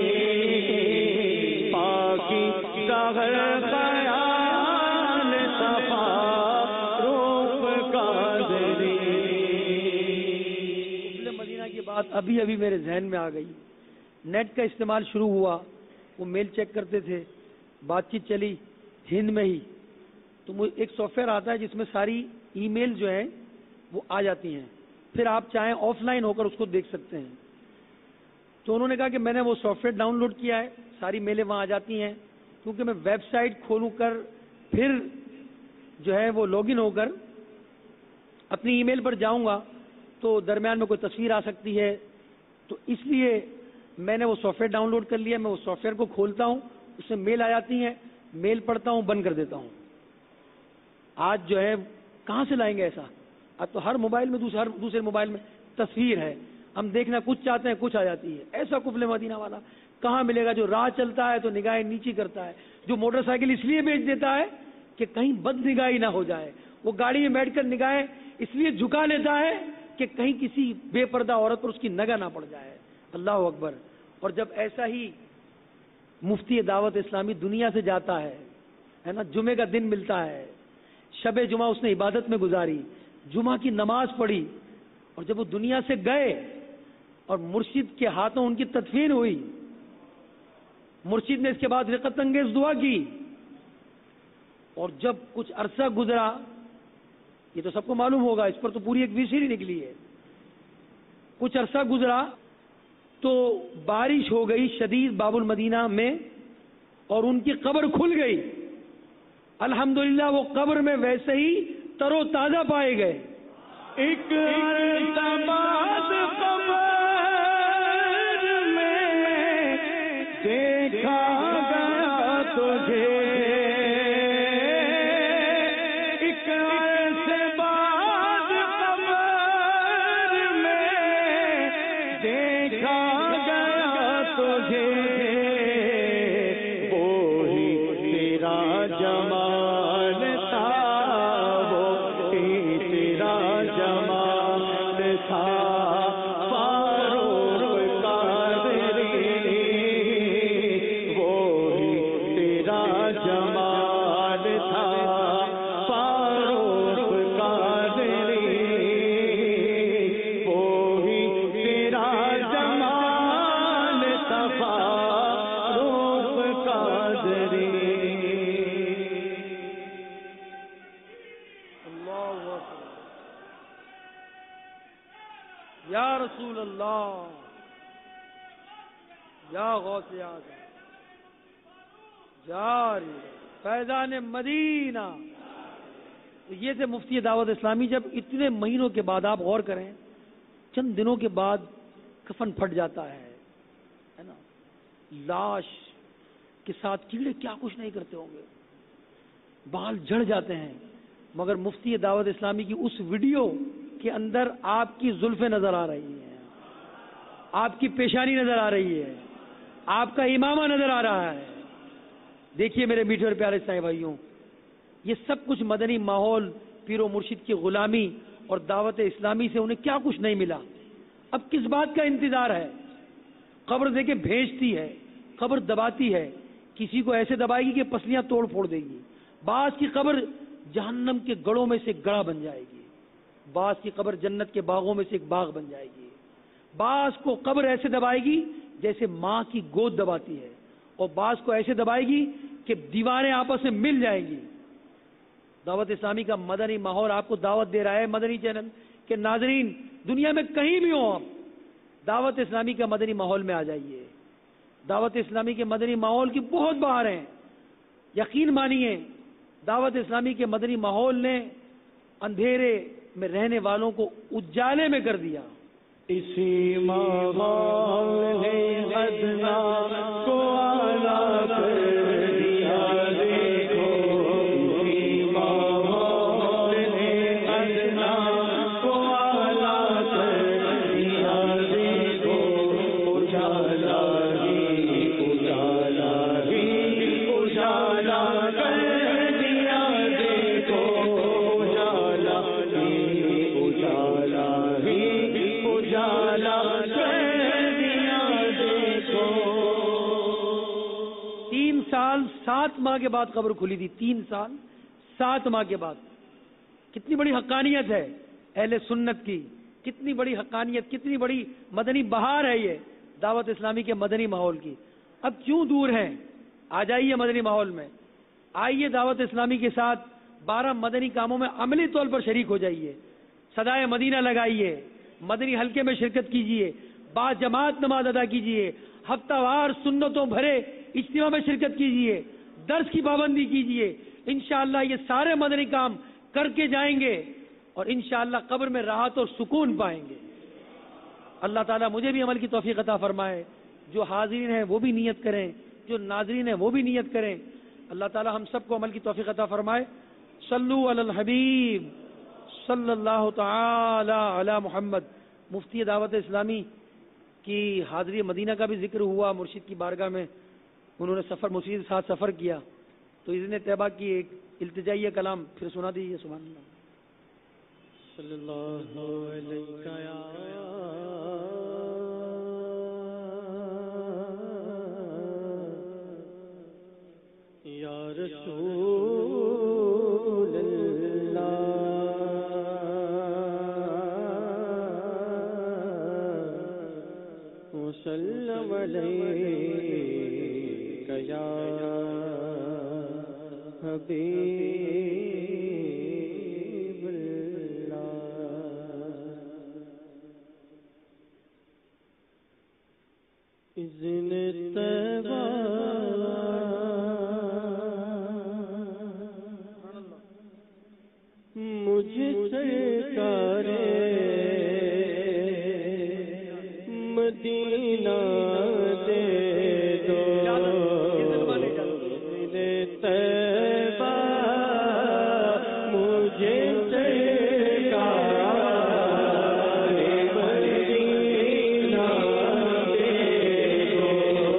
پاکیزہ ہر خیال تھا، فاروق قادری۔ مدینہ کی بات ابھی ابھی میرے ذہن میں آ گئی۔ نیٹ کا استعمال شروع ہوا، وہ میل چیک کرتے تھے، بات چیت چلی ہند میں ہی، تو ایک سافٹ ویئر آتا ہے جس میں ساری ای میل جو ہیں وہ آ جاتی ہیں، پھر آپ چاہیں آف لائن ہو کر اس کو دیکھ سکتے ہیں۔ تو انہوں نے کہا کہ میں نے وہ سافٹ ویئر ڈاؤن لوڈ کیا ہے، ساری میلیں وہاں آ جاتی ہیں، کیونکہ میں ویب سائٹ کھولوں کر پھر جو ہے وہ لاگ ان ہو کر اپنی ای میل پر جاؤں گا تو درمیان میں کوئی تصویر آ سکتی ہے، تو اس لیے میں نے وہ سافٹ ویئر ڈاؤن لوڈ کر لیا۔ میں وہ سافٹ ویئر کو کھولتا ہوں، اس میں میل آ جاتی ہیں، میل پڑھتا ہوں، بند کر دیتا ہوں۔ آج جو ہے کہاں سے لائیں گے ایسا؟ اب تو ہر موبائل میں دوسرے موبائل میں تصویر ہے، ہم دیکھنا کچھ چاہتے ہیں کچھ آ جاتی ہے۔ ایسا قفل مدینہ والا کہاں ملے گا جو راہ چلتا ہے تو نگاہیں نیچی کرتا ہے، جو موٹر سائیکل اس لیے بیچ دیتا ہے کہ کہیں بد نگاہی نہ ہو جائے، وہ گاڑی میں بیٹھ کر نگاہیں اس لیے جھکا لیتا ہے کہ کہیں کسی بے پردہ عورت پر اس کی نگاہ نہ پڑ جائے۔ اللہ اکبر۔ اور جب ایسا ہی مفتی دعوت اسلامی دنیا سے جاتا ہے نا، جمعے کا دن ملتا ہے، شب جمعہ اس نے عبادت میں گزاری، جمعہ کی نماز پڑھی، اور جب وہ دنیا سے گئے اور مرشد کے ہاتھوں ان کی تدفین ہوئی، مرشد نے اس کے بعد رقت انگیز دعا کی، اور جب کچھ عرصہ گزرا، یہ تو سب کو معلوم ہوگا، اس پر تو پوری ایک ویسیری نکلی ہے، کچھ عرصہ گزرا تو بارش ہو گئی شدید باب المدینہ میں اور ان کی قبر کھل گئی۔ الحمدللہ وہ قبر میں ویسے ہی تر و تازہ پائے گئے۔ ایک عرصہ بعد قبر میں دیکھا گیا تجھے، ایک عرصے بعد قبر میں دیکھا گیا تجھے، وہی تیرا جمال تھا، وہی تیرا جمال تھا، فاروق قادری، وہی تیرا جمال تھا، فاروق قادری، وہی تیرا جمال تھا، فاروق قادری۔ اللہ اکبر، یا رسول اللہ، یا غوث اعظم، جاری فیضان مدینہ۔ تو یہ تھے مفتی دعوت اسلامی۔ جب اتنے مہینوں کے بعد آپ غور کریں، چند دنوں کے بعد کفن پھٹ جاتا ہے نا، لاش کے ساتھ کیڑے کیا کچھ نہیں کرتے ہوں گے، بال جھڑ جاتے ہیں، مگر مفتی دعوت اسلامی کی اس ویڈیو کے اندر آپ کی زلفیں نظر آ رہی ہیں، آپ کی پیشانی نظر آ رہی ہے، آپ کا امامہ نظر آ رہا ہے۔ دیکھیے میرے میٹھے اور پیارے صاحب بھائیوں، یہ سب کچھ مدنی ماحول، پیر و مرشد کی غلامی اور دعوت اسلامی سے انہیں کیا کچھ نہیں ملا۔ اب کس بات کا انتظار ہے؟ قبر دے کے بھیجتی ہے، قبر دباتی ہے، کسی کو ایسے دبائے گی کہ پسلیاں توڑ پھوڑ دے گی، بعض کی قبر جہنم کے گڑوں میں سے ایک گڑا بن جائے گی، بعض کی قبر جنت کے باغوں میں سے ایک باغ بن جائے گی، بعض کو قبر ایسے دبائے گی جیسے ماں کی گود دباتی ہے، اور بعض کو ایسے دبائے گی کہ دیواریں آپس میں مل جائیں گی۔ دعوت اسلامی کا مدنی ماحول آپ کو دعوت دے رہا ہے، مدنی چینل کے ناظرین دنیا میں کہیں بھی ہوں، آپ دعوت اسلامی کا مدنی ماحول میں آ جائیے۔ دعوت اسلامی کے مدنی ماحول کی بہت بہار ہیں، یقین مانیے دعوت اسلامی کے مدنی ماحول نے اندھیرے میں رہنے والوں کو اجالے میں کر دیا۔ اسی ماحول نے ادنا کو اعلیٰ کر دیا، دیکھو اسی ماحول نے ادنا کو اعلیٰ کر دیا، دیکھو اجالا ہی اجالا ہی اجالا کر دیا، دیکھو اجالا ہی اجالا ہی اجالا کر دیا، دیکھو۔ 3 سال 7 ماہ کے بعد قبر کھلی تھی، 3 سال 7 ماہ کے بعد۔ کتنی بڑی حقانیت ہے اہل سنت کی، کتنی بڑی حقانیت، کتنی بڑی مدنی بہار ہے یہ دعوت اسلامی کے مدنی ماحول کی۔ اب کیوں دور ہیں؟ آ جائیے مدنی ماحول میں، آئیے دعوت اسلامی کے ساتھ 12 مدنی کاموں میں عملی طور پر شریک ہو جائیے، صدائے مدینہ لگائیے، مدنی حلقے میں شرکت کیجیے، با جماعت نماز ادا کیجیے، ہفتہ وار سنتوں بھرے اجتماع میں شرکت کیجیے، درس کی پابندی کیجیے۔ انشاءاللہ یہ سارے مدنی کام کر کے جائیں گے اور انشاءاللہ قبر میں راحت اور سکون پائیں گے۔ اللہ تعالیٰ مجھے بھی عمل کی توفیق عطا فرمائے، جو حاضرین ہیں وہ بھی نیت کریں، جو ناظرین ہیں وہ بھی نیت کریں۔ اللہ تعالیٰ ہم سب کو عمل کی توفیق عطا فرمائے۔ صلو علی الحبیب صلی اللہ تعالی علی محمد۔ مفتی دعوت اسلامی کی حاضری مدینہ کا بھی ذکر ہوا، مرشد کی بارگاہ میں انہوں نے مرشد کے ساتھ سفر کیا، تو اذن طیبہ کی ایک التجائیہ کلام پھر سنا دیجیے۔ سبحان اللہ۔ صلی اللہ علیہ یا رسول اللہ علیک یا حبیب اللہ اذن طیبہ مجھ سرکار مدینہ دے دو طیبہ مجھے سرکار مدینہ دے دو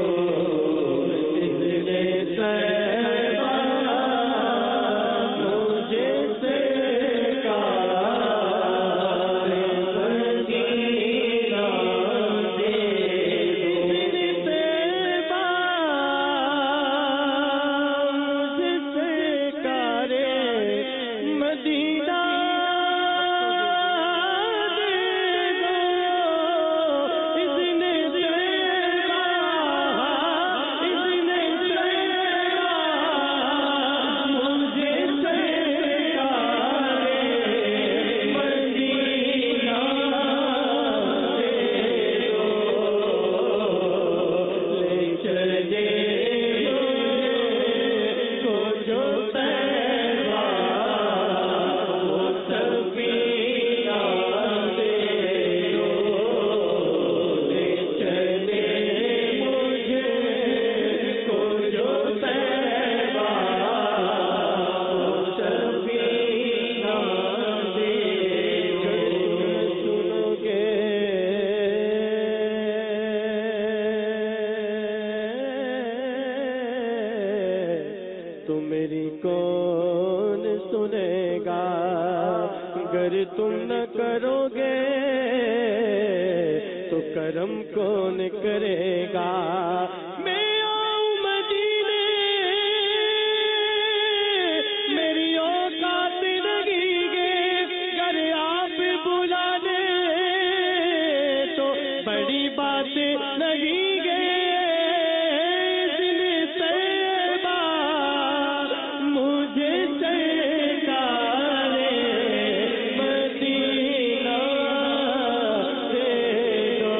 اگر تم نہ کرو گے تو کرم کون کرے گا؟ میں آؤں مدینے میری اوقات لگی گے، اگر آپ بلا دیں تو بڑی بات لگی گے۔ دل سیبا مجھے سرکارے مدینہ دے دو،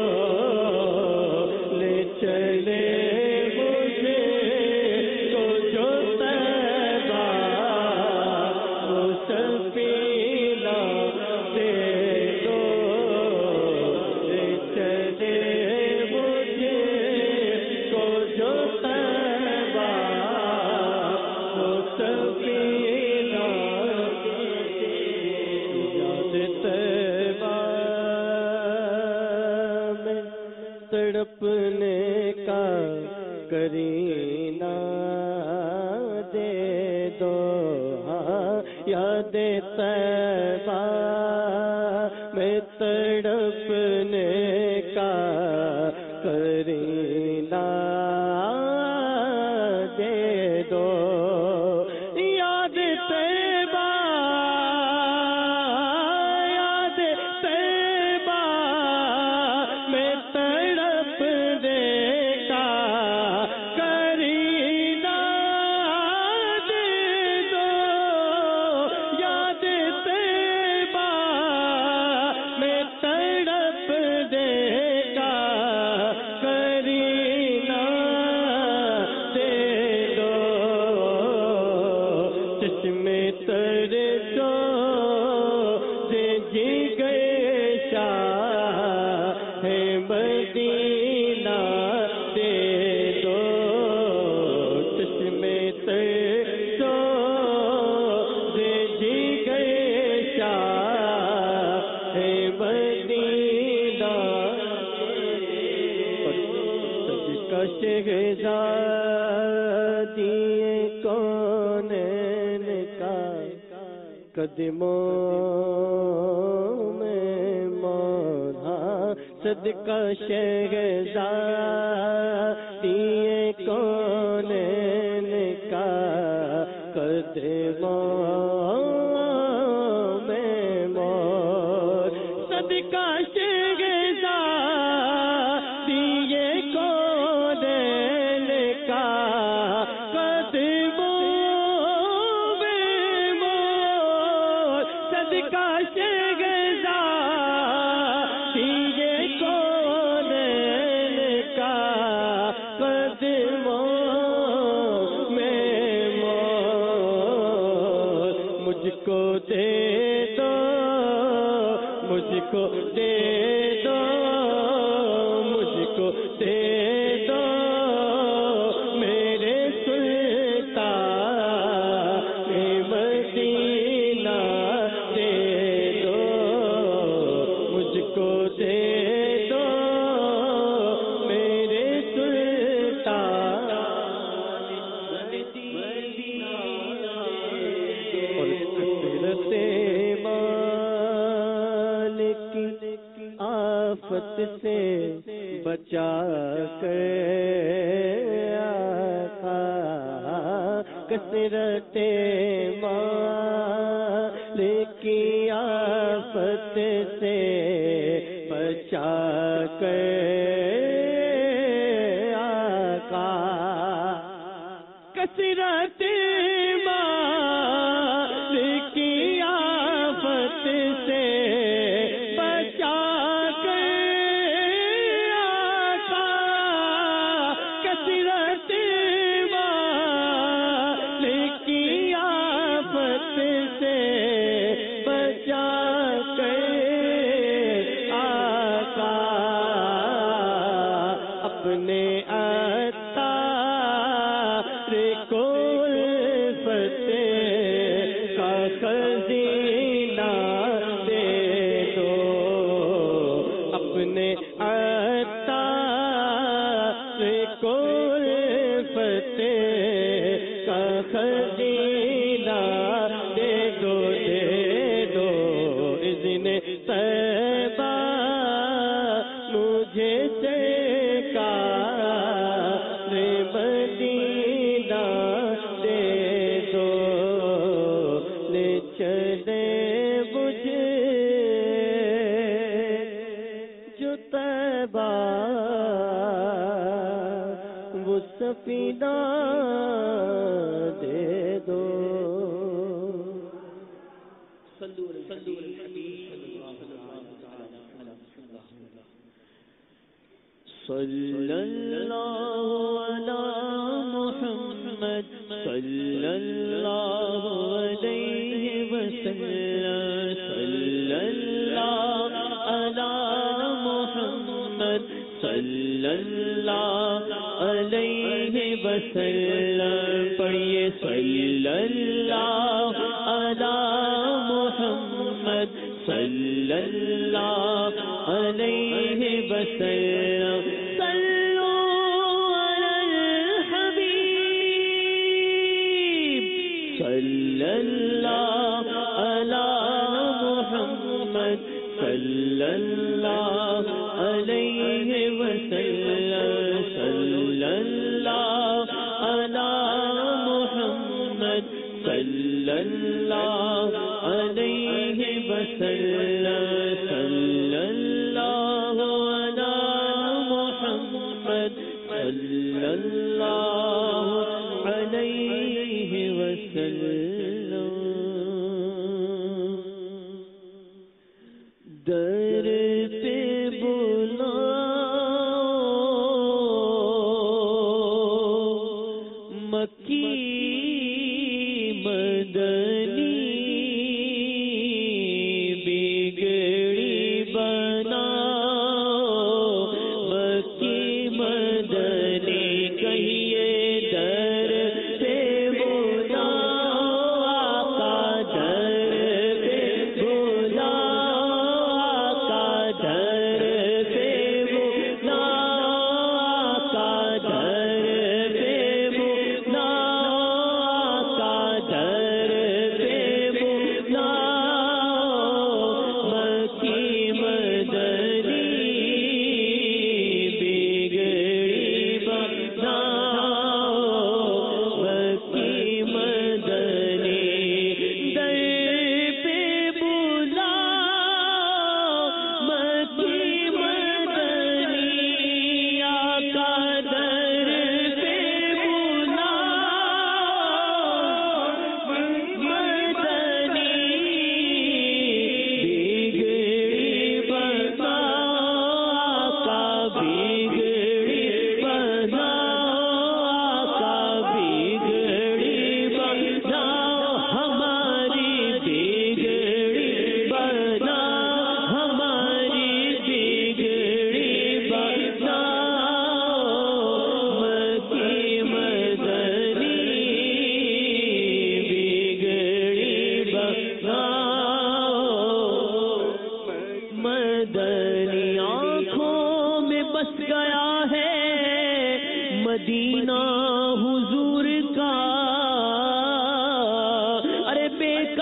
لے چلے مجھے تو جو طیبہ وہ سفینہ دے دو، لے چلے مجھے تو جو طیبہ وہ سفینہ یاد طیبہ میں تڑپنے کا کرینہ دے دو، ہاں یاد طیبہ میں تڑپنے کا کرینہ دے دو، یاد طیبہ یاد طیبہ میں تڑپ دے کا کرینہ دے دو، یاد طیبہ میں تڑپ دے کا کرینہ دے دو، چشمے تر دو سے جی گئے شاہ مدینہ دے دو، چشمے تر دو سے جی گئے شاہ مدینہ، سب کا شہزادی کونین کا قدموں میں مولا، صدقہ شہزادی کونین کا قدموں میں مولا، صدقہ شہزادی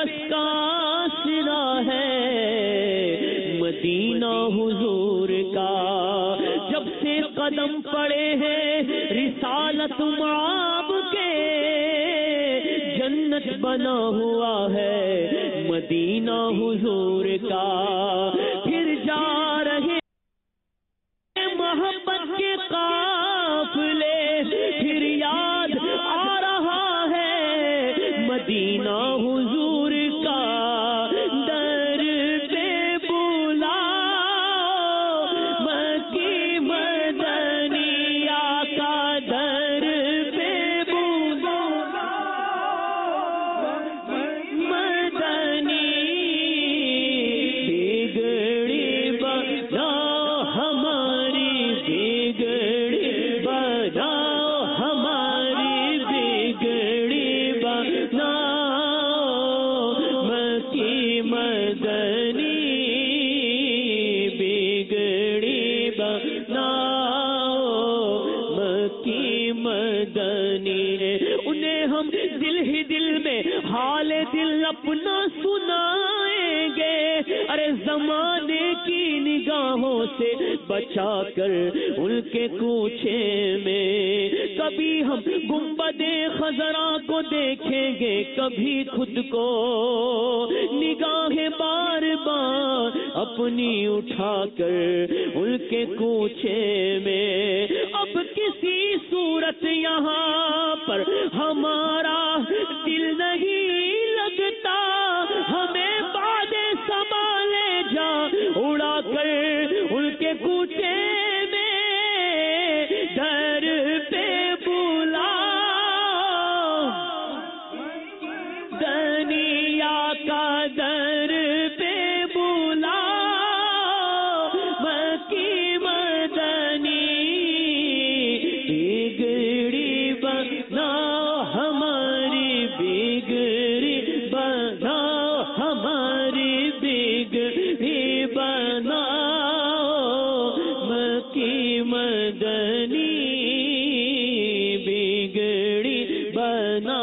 کس کا آسرا ہے مدینہ حضور کا، جب سے قدم پڑے ہیں رسالت معاب کے، جنت بنا ہوا ہے مدینہ حضور کا، پھر جا رہے محبت کے قافلے، پھر یاد آ رہا ہے مدینہ حضور کا، در پہ بلا مکی مدنی آقا، در پہ بلا مدنی، بگڑی بنا ہماری، بگڑی بنا ہماری، بگڑی بنا مکی مدنی، بگڑی بنا مکی مدنی، انہیں ہم دل ہی دل میں حال دل اپنا سنائیں گے، ارے زمانے کی نگاہوں سے بچا کر ان کے کوچے میں، کبھی ہم گنبد خضرا کو دیکھیں گے، کبھی خود کو، نگاہیں بار بار اپنی اٹھا کر ان کے کوچے میں، اب کسی صورت یہاں پر ہمارا دل نہیں لگتا، ہمیں بعد سنبھالے جا اڑا کر ان کے کوچے میں، در پہ بلا دنیا کا، در پہ بلا مکی مدنی، بگڑی بنا ہماری، بگڑی بنا ہماری، بگڑی بنا مکی مدنی، بگڑی بنا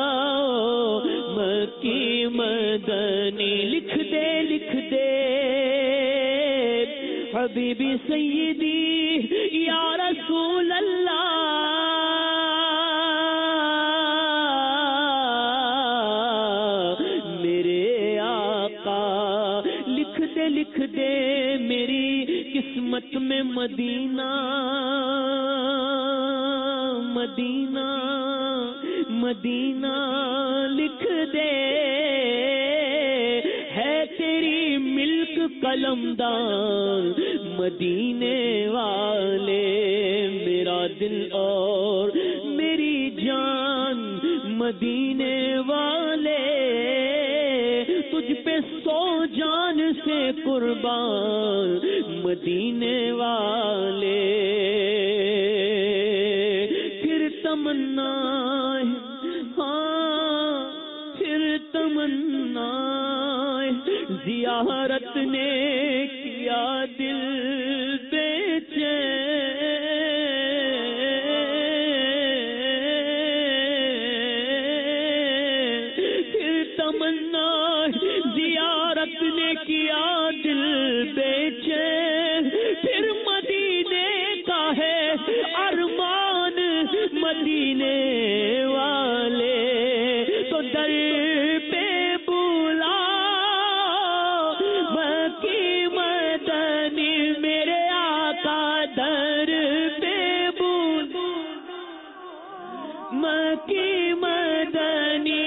مکی مدنی، لکھ دے حبیبی سیدی یا رسول اللہ، میرے آقا، لکھ دے میری قسمت میں مدینہ، مدینہ، مدینہ لکھ دے، ہے تیری ملک قلمدان مدینے والے، میرا دل اور میری جان مدینے والے، تجھ پہ 100 جان سے قربان مدینے والے، پھر تمنا ہے، ہاں پھر تمنا ہے، زیارت نے کیا دل بے چین، پھر تمنا زیارت نے کیا دل بے چین، پھر مدینے کا ہے ارمان مدینے والے، تو در پہ بلا مکی مدنی، میرے آقا در پہ بلا مکی مدنی،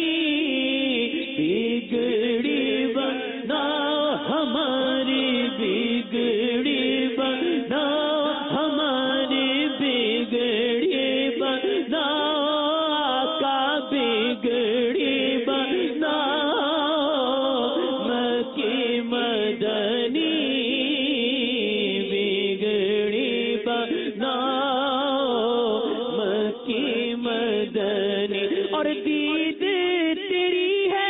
بگڑی بنا ہماری، بگڑی بنا ہماری، بگڑی بنا آقا، بگڑی بنا مکی مدنی، بگڑی بنا مکی مدنی، اور دید تیری ہے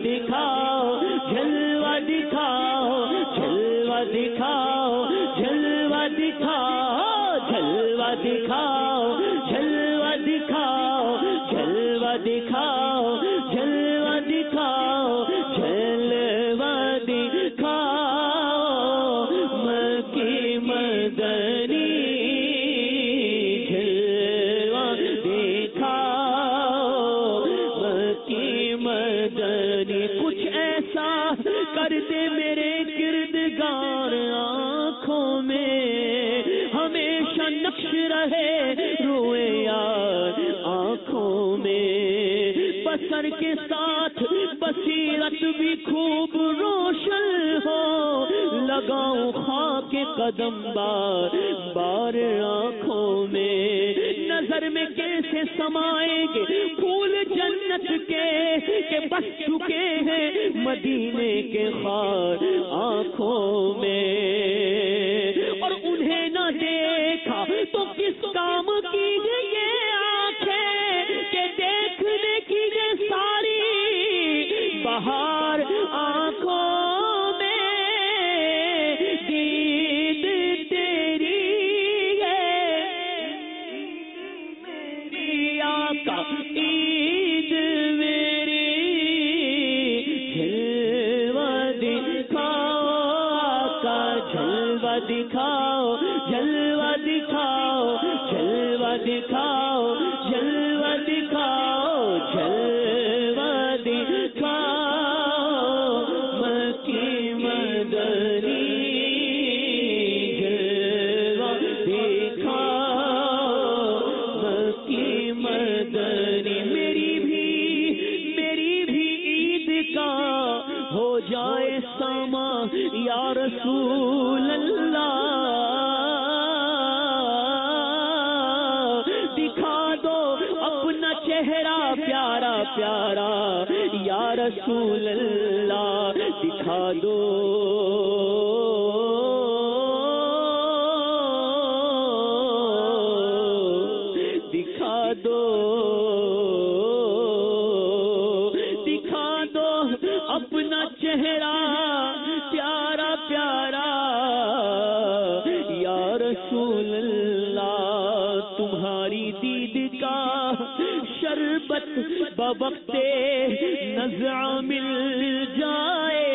دکھاؤ جلوہ دکھاؤ جلوہ دکھاؤ جلوہ دکھاؤ جلوہ دکھاؤ جلوہ دکھاؤ جلوہ دکھاؤ جلوہ دکھاؤ جلوہ دکھاؤ مکی مدنی جلوہ دکھاؤ مکی مدنی کچھ ایسا کر دے میرے کردگار آنکھوں میں ہمیشہ نقش رہے روئے یار آنکھوں میں بصر کے ساتھ بصیرت بھی خوب روشن ہو لگاؤں خاک قدم بار بار آنکھوں میں نظر میں کیسے سمائیں گے پھول جنت کے کہ بس چکے ہیں مدینے کے خار آنکھوں میں اور انہیں نہ دیکھا تو کس کام کی یہ آنکھیں کہ دیکھنے کی یہ ساری بہار آنکھوں میں دید تیری ہے میری آقا عید میری جلوہ دکھاؤ آقا جلوہ دکھاؤ جلوہ دکھاؤ جلوہ دکھاؤ جلوہ دکھاؤ جلوہ دکھاؤ مکی مدنی جلوہ دکھاؤ مکی مدنی میری بھی عید کا ہو جائے ساما یا رسول اللہ دکھا دو اپنا چہرہ پیارا پیارا یا رسول اللہ دکھا دو دکھا دو دکھا دو اپنا چہرہ پیارا پیارا یا رسول اللہ تمہاری دید کا شربت بوقت نزع مل جائے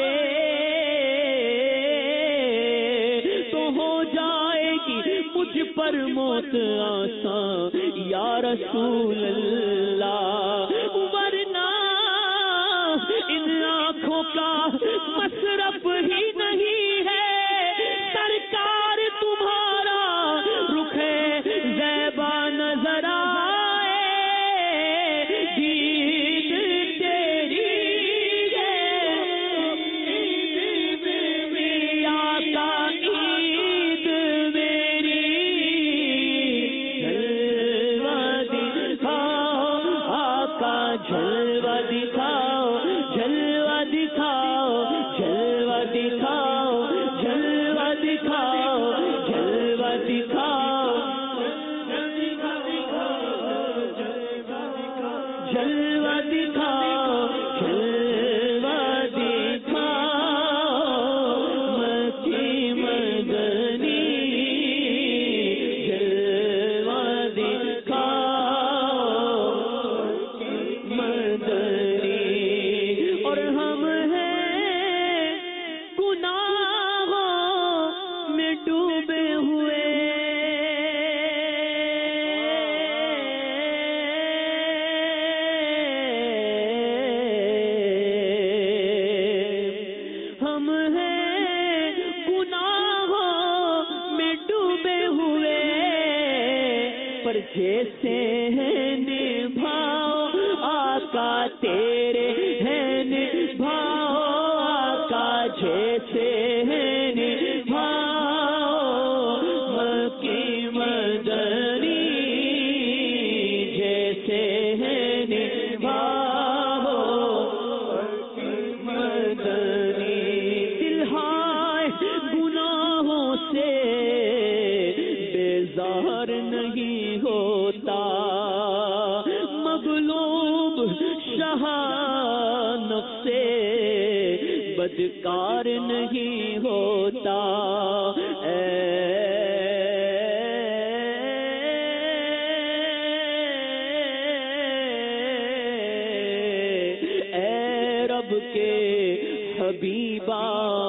تو ہو جائے گی مجھ پر موت آسان یا رسول اللہ ورنہ ان آنکھوں کا مصرف ہی نہیں ہے سرکار تمہارا رخ زیبا نظر آئے دید تیری ہے میری آقا عید میری جلوہ دکھاؤ آقا جلوہ دکھاؤ جلوہ دکھاؤ جلوہ دکھاؤ جلوہ دکھاؤ جلوہ دکھاؤ جلوہ دکھاؤ جلوہ دکھاؤ مکی مدنی جلوہ دکھاؤ مدنی اور ہم ہیں بدکار نہیں ہوتا، اے رب کے حبیبا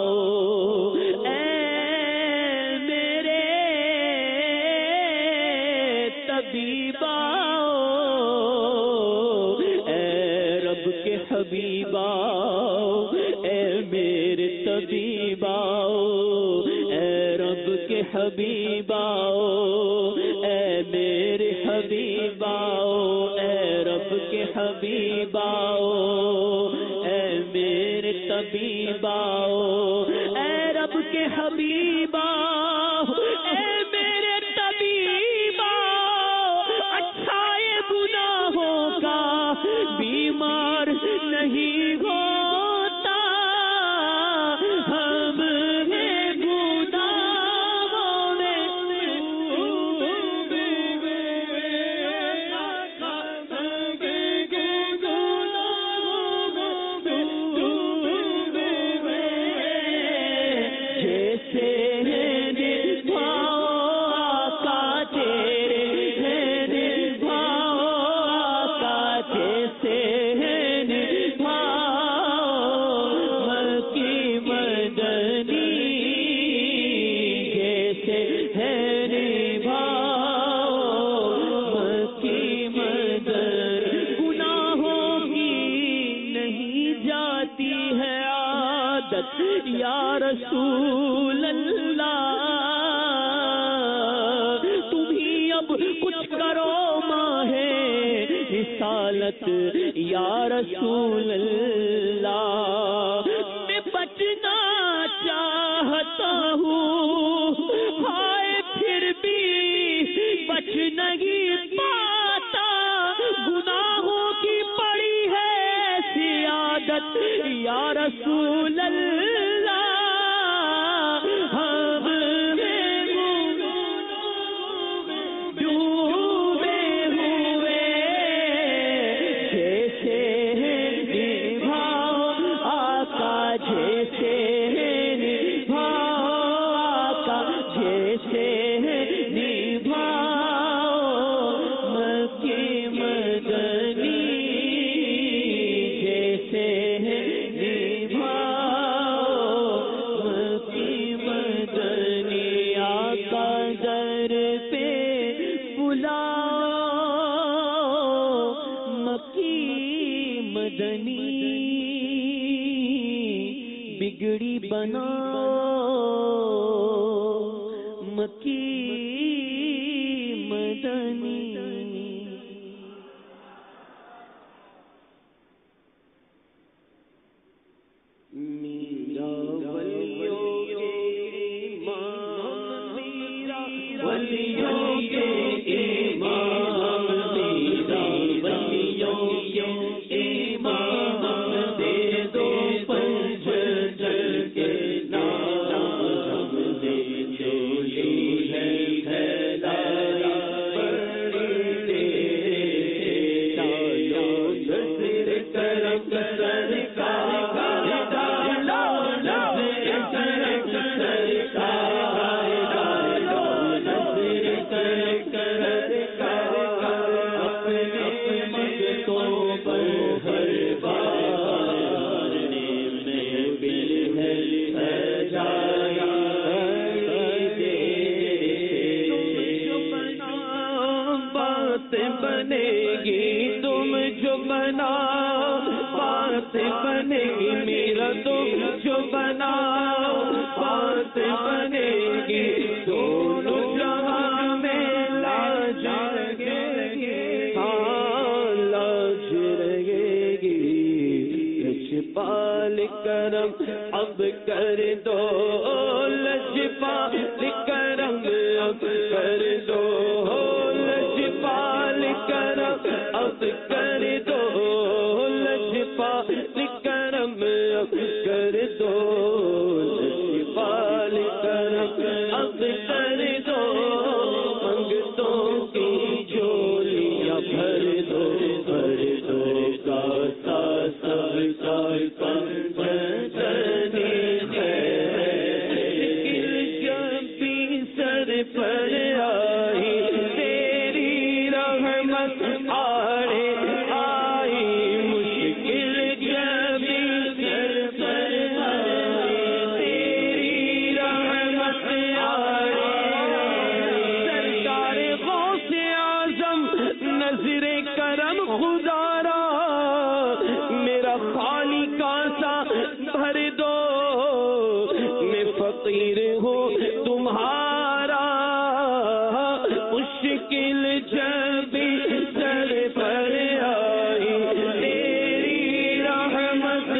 حبیبا، اے میرے طبیبا، اے رب کے حبیبا، اے میرے حبیبا، اے رب کے حبیبا، اے میرے طبیبا، اے رب کے حبیبا، اے میرے طبیبا، اچھا یہ گناہوں کا بیمار نہیں ہوتا، ہم ہیں گناہوں میں جیسے یا رسول اللہ، تم ہی اب کچھ کرو ماہ رسالت یا رسول اللہ، میں بچنا چاہتا ہوں ہائے پھر بھی بچ نہیں پاتا، گناہوں کی پڑی ہے سیادت یا رسول اللہ، ہم ڈوبے ہوئے جیسے نبھاؤ آقا، جیسے نبھاؤ آقا، جیسے نبھاؤ مکی مدنی، جیسے بگڑی بنا مکی مدنی، میرا ولیوں کے امام، میرا ولیوں کے امام، میرا ولیوں کے امام، دے دو بنے گی تم جو بنا بات بنے گی، میرا تم جو بنا بات بنے گی، دونوں جہاں میں لاج رہے گی، ہاں لاج رہے گی، لجپال کرم اب کر دو، لجپال کرم اب کر دو، لجپال کرم اب کر دو، لجپال کرم اب کر دو، لجپال کرم اب کر دو، منگتوں کی جولیاں بھر دو، بھر دو، گاتا سب کا فقیر ہو تمہارا مشکل جب بھی سر پر آئی تیری رحمت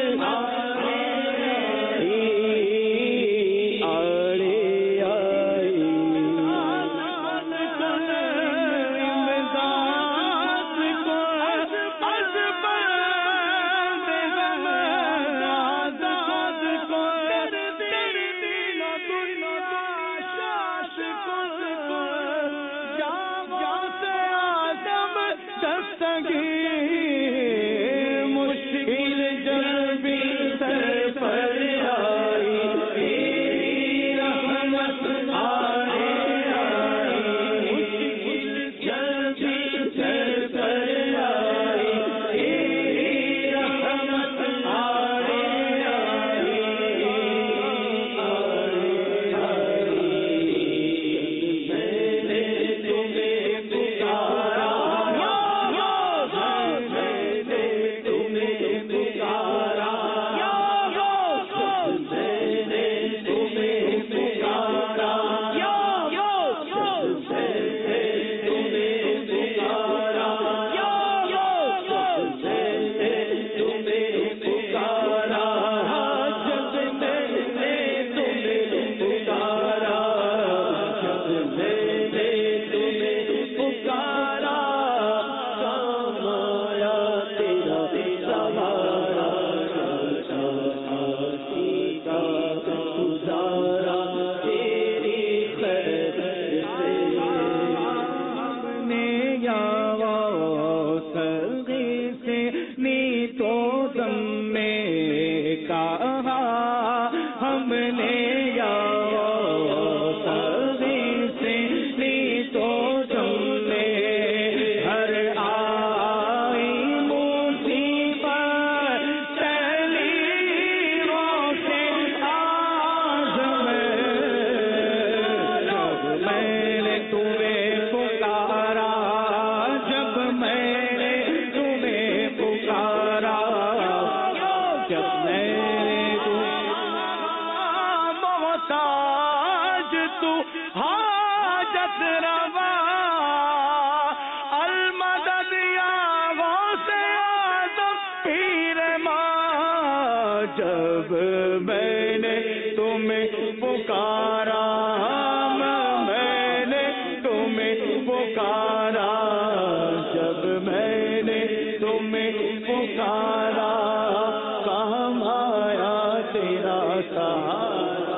جب میں نے تمہیں پکارا میں نے تمہیں پکارا جب میں نے تمہیں پکارا کام آیا تیرا سہارا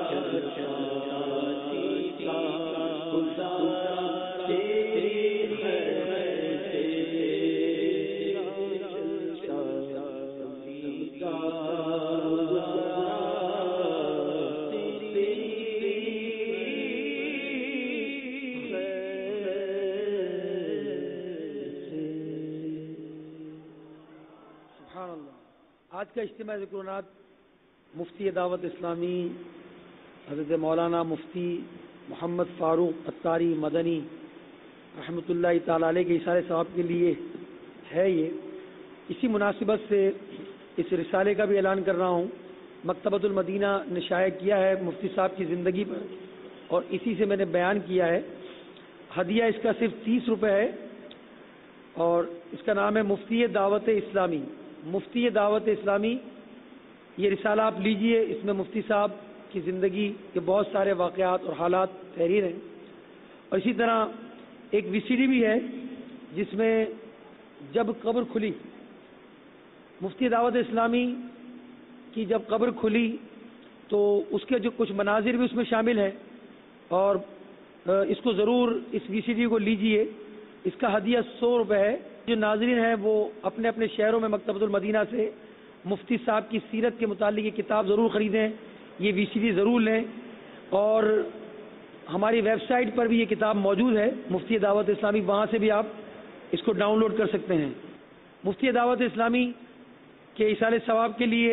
آج کا اجتماع ذکرنات مفتی دعوت اسلامی حضرت مولانا مفتی محمد فاروق اتاری مدنی رحمۃ اللہ تعالی علیہ کے اشارے ثواب کے لیے ہے. یہ اسی مناسبت سے اس رسالے کا بھی اعلان کر رہا ہوں. مکتبۃ المدینہ نے شائع کیا ہے مفتی صاحب کی زندگی پر اور اسی سے میں نے بیان کیا ہے. ہدیہ اس کا صرف 30 روپے ہے اور اس کا نام ہے مفتی دعوت اسلامی. مفتی دعوت اسلامی یہ رسالہ آپ لیجئے. اس میں مفتی صاحب کی زندگی کے بہت سارے واقعات اور حالات تحریر ہیں. اور اسی طرح ایک VCD بھی ہے جس میں جب قبر کھلی مفتی دعوت اسلامی کی جب قبر کھلی تو اس کے جو کچھ مناظر بھی اس میں شامل ہیں اور اس کو ضرور اس VCD کو لیجئے. اس کا ہدیہ 100 روپے ہے. جو ناظرین ہیں وہ اپنے اپنے شہروں میں مکتبۃ المدینہ سے مفتی صاحب کی سیرت کے متعلق یہ کتاب ضرور خریدیں, یہ VCD ضرور لیں. اور ہماری ویب سائٹ پر بھی یہ کتاب موجود ہے مفتی دعوت اسلامی, وہاں سے بھی آپ اس کو ڈاؤن لوڈ کر سکتے ہیں. مفتی دعوت اسلامی کے ایصال ثواب کے لیے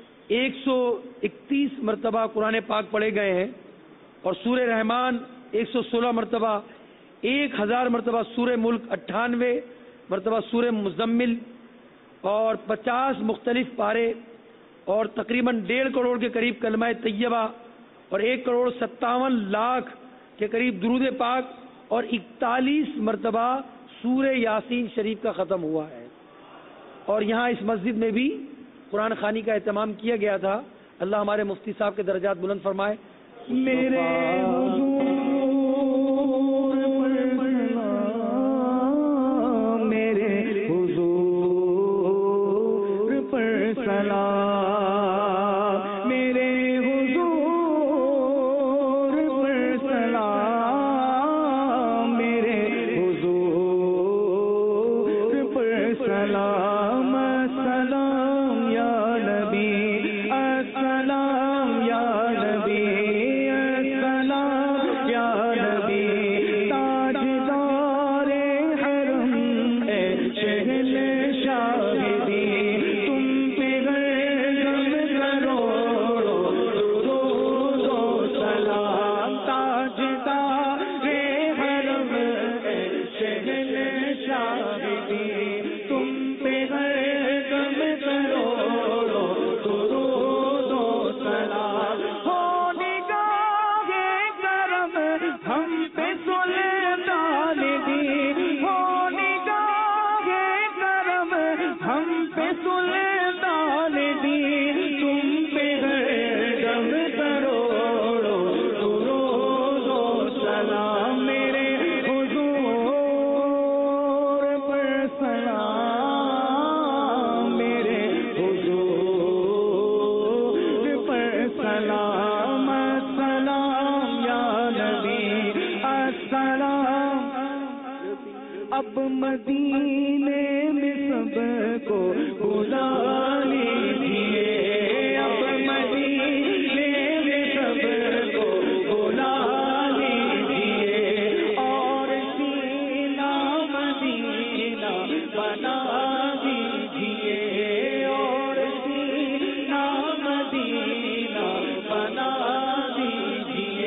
131 مرتبہ قرآن پاک پڑھے گئے ہیں اور سورہ رحمان 116 مرتبہ, 1000 مرتبہ سورہ ملک, 98 مرتبہ سورہ مزمل اور 50 مختلف پارے اور تقریباً 1.5 کروڑ کے قریب کلمہ طیبہ اور 1,57,00,000 کے قریب درود پاک اور 41 مرتبہ سورہ یاسین شریف کا ختم ہوا ہے. اور یہاں اس مسجد میں بھی قرآن خوانی کا اہتمام کیا گیا تھا. اللہ ہمارے مفتی صاحب کے درجات بلند فرمائے. میرے اب مدینے میں سب کو بلا لیجیے، اب مدینے میں سب کو بلا لیجیے، اور سینہ مدینہ بنا دیجیے، اور سینہ مدینہ بنا دیجیے.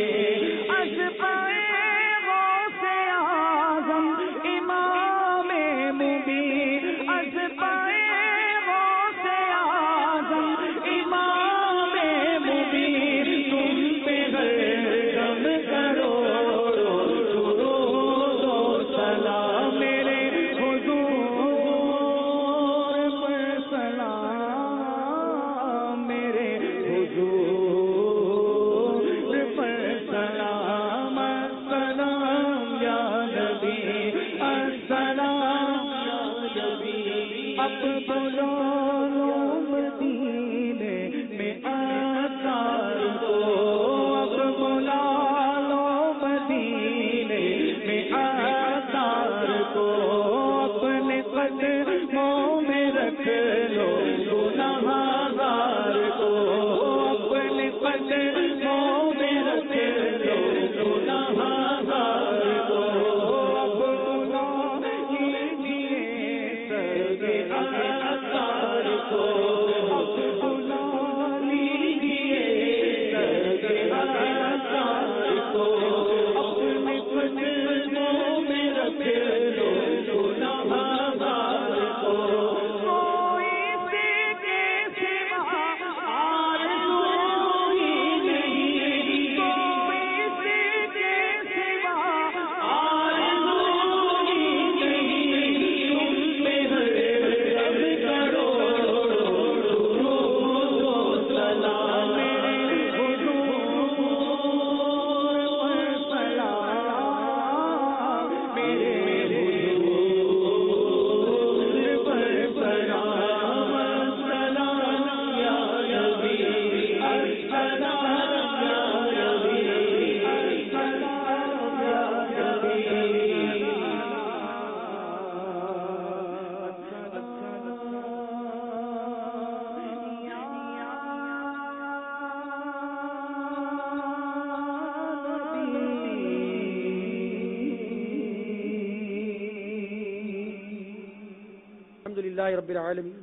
رب العالمين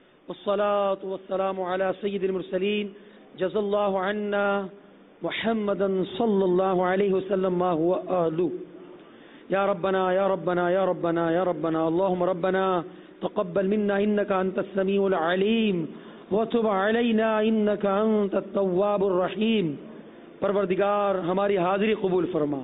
والصلاة والسلام على سيد المرسلين جزا الله عنا محمدا صلى الله عليه وسلم ما هو أهله. يا ربنا يا ربنا يا ربنا يا ربنا اللهم ربنا تقبل منا إنك أنت السميع العليم وتب علينا إنك أنت التواب الرحيم. پروردگار ہماری حاضری قبول فرما.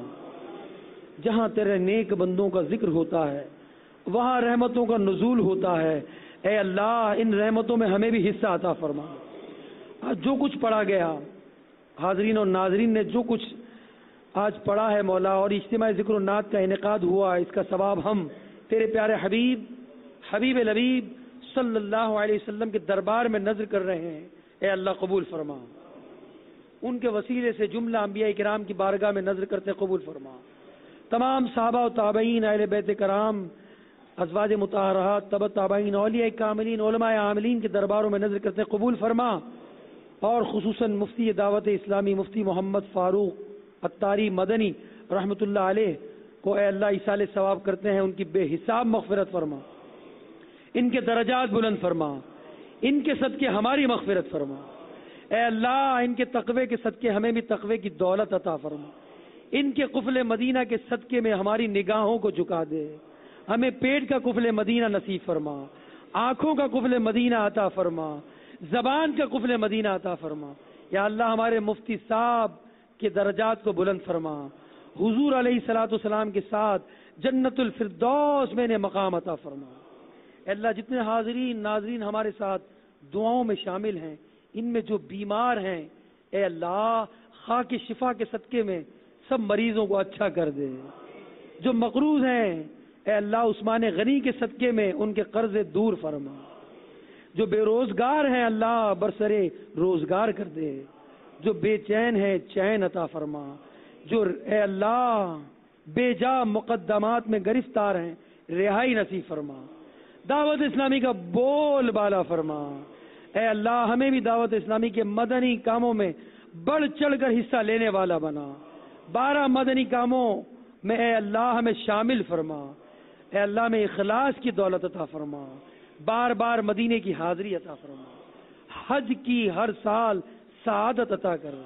جہاں تیرے نیک بندوں کا ذکر ہوتا ہے وہاں رحمتوں کا نزول ہوتا ہے. اے اللہ ان رحمتوں میں ہمیں بھی حصہ عطا فرما. آج جو کچھ پڑھا گیا، حاضرین اور ناظرین نے جو کچھ آج پڑھا ہے مولا، اور اجتماع ذکر و نعت کا انعقاد ہوا، اس کا ثواب ہم تیرے پیارے حبیب لبیب صلی اللہ علیہ وسلم کے دربار میں نظر کر رہے ہیں. اے اللہ قبول فرما. ان کے وسیلے سے جملہ انبیاء کرام کی بارگاہ میں نظر کرتے قبول فرما. تمام صحابہ و تابعین، اہل بیت کرام، ازواج مطہرات، تبع تابعین، اولیاء کاملین، علماء عاملین کے درباروں میں نظر کرتے قبول فرما. اور خصوصاً مفتی دعوت اسلامی مفتی محمد فاروق عطاری مدنی رحمۃ اللہ علیہ کو اے اللہ ایصال ثواب کرتے ہیں، ان کی بے حساب مغفرت فرما، ان کے درجات بلند فرما، ان کے صدقے ہماری مغفرت فرما. اے اللہ ان کے تقوی کے صدقے ہمیں بھی تقوی کی دولت عطا فرما. ان کے قفل مدینہ کے صدقے میں ہماری نگاہوں کو جھکا دے. ہمیں پیٹ کا قفل مدینہ نصیب فرما، آنکھوں کا قفل مدینہ عطا فرما، زبان کا قفل مدینہ عطا فرما. یا اللہ ہمارے مفتی صاحب کے درجات کو بلند فرما. حضور علیہ الصلوۃ والسلام کے ساتھ جنت الفردوس میں نے مقام عطا فرما. اے اللہ جتنے حاضرین ناظرین ہمارے ساتھ دعاؤں میں شامل ہیں، ان میں جو بیمار ہیں اے اللہ خاک شفا کے صدقے میں سب مریضوں کو اچھا کر دے. جو مقروض ہیں اے اللہ عثمان غنی کے صدقے میں ان کے قرض دور فرما. جو بے روزگار ہیں اللہ برسرے روزگار کر دے. جو بے چین ہے چین عطا فرما. جو اے اللہ بے جا مقدمات میں گرفتار ہیں رہائی نصیب فرما. دعوت اسلامی کا بول بالا فرما. اے اللہ ہمیں بھی دعوت اسلامی کے مدنی کاموں میں بڑھ چڑھ کر حصہ لینے والا بنا. 12 مدنی کاموں میں اے اللہ ہمیں شامل فرما. اے اللہ میں اخلاص کی دولت عطا فرما. بار بار مدینے کی حاضری عطا فرما. حج کی ہر سال سعادت عطا کر.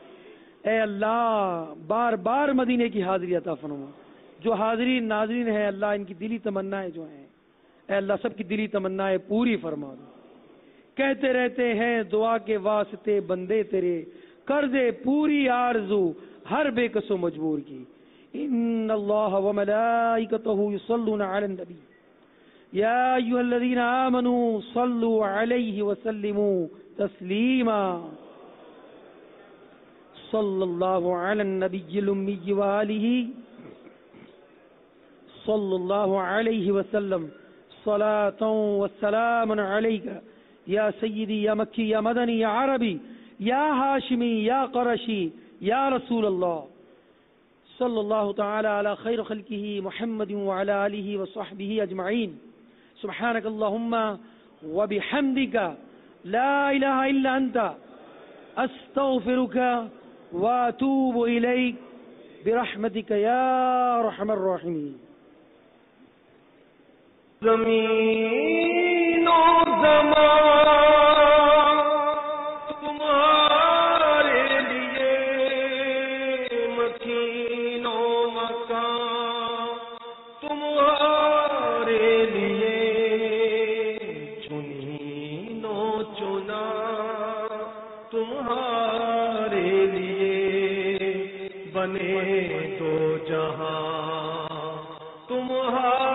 اے اللہ بار بار مدینے کی حاضری عطا فرما. جو حاضرین ناظرین ہیں اللہ ان کی دلی تمنائیں جو ہیں اے اللہ سب کی دلی تمنائیں پوری فرما دو. کہتے رہتے ہیں دعا کے واسطے بندے تیرے، کر دے پوری آرزو ہر بے کس و مجبور کی. ان اللہ وملائکتہ یصلون علی النبی یا ایھا الذین آمنوا صلوا علیہ وسلموا تسلیما. صلی اللہ علی النبی الامی وآلہ صلی اللہ علیہ وسلم صلاۃ وسلام علیک یا سیدی یا مکی یا مدنی یا عربی یا ہاشمی یا قرشی یا رسول اللہ. صلی اللہ تعالی علی خیر خلقہ محمد وعلی آلہ وصحبہ اجمعین. سبحانک اللہم وبحمدک لا الہ الا انت استغفرک واتوب الیک برحمتک یا ارحم الراحمین. زمین و زمان تمہارے لیے، مکین و مکان تمہارے لیے، چنین و چنا تمہارے لیے، بنے دو جہاں تمہارے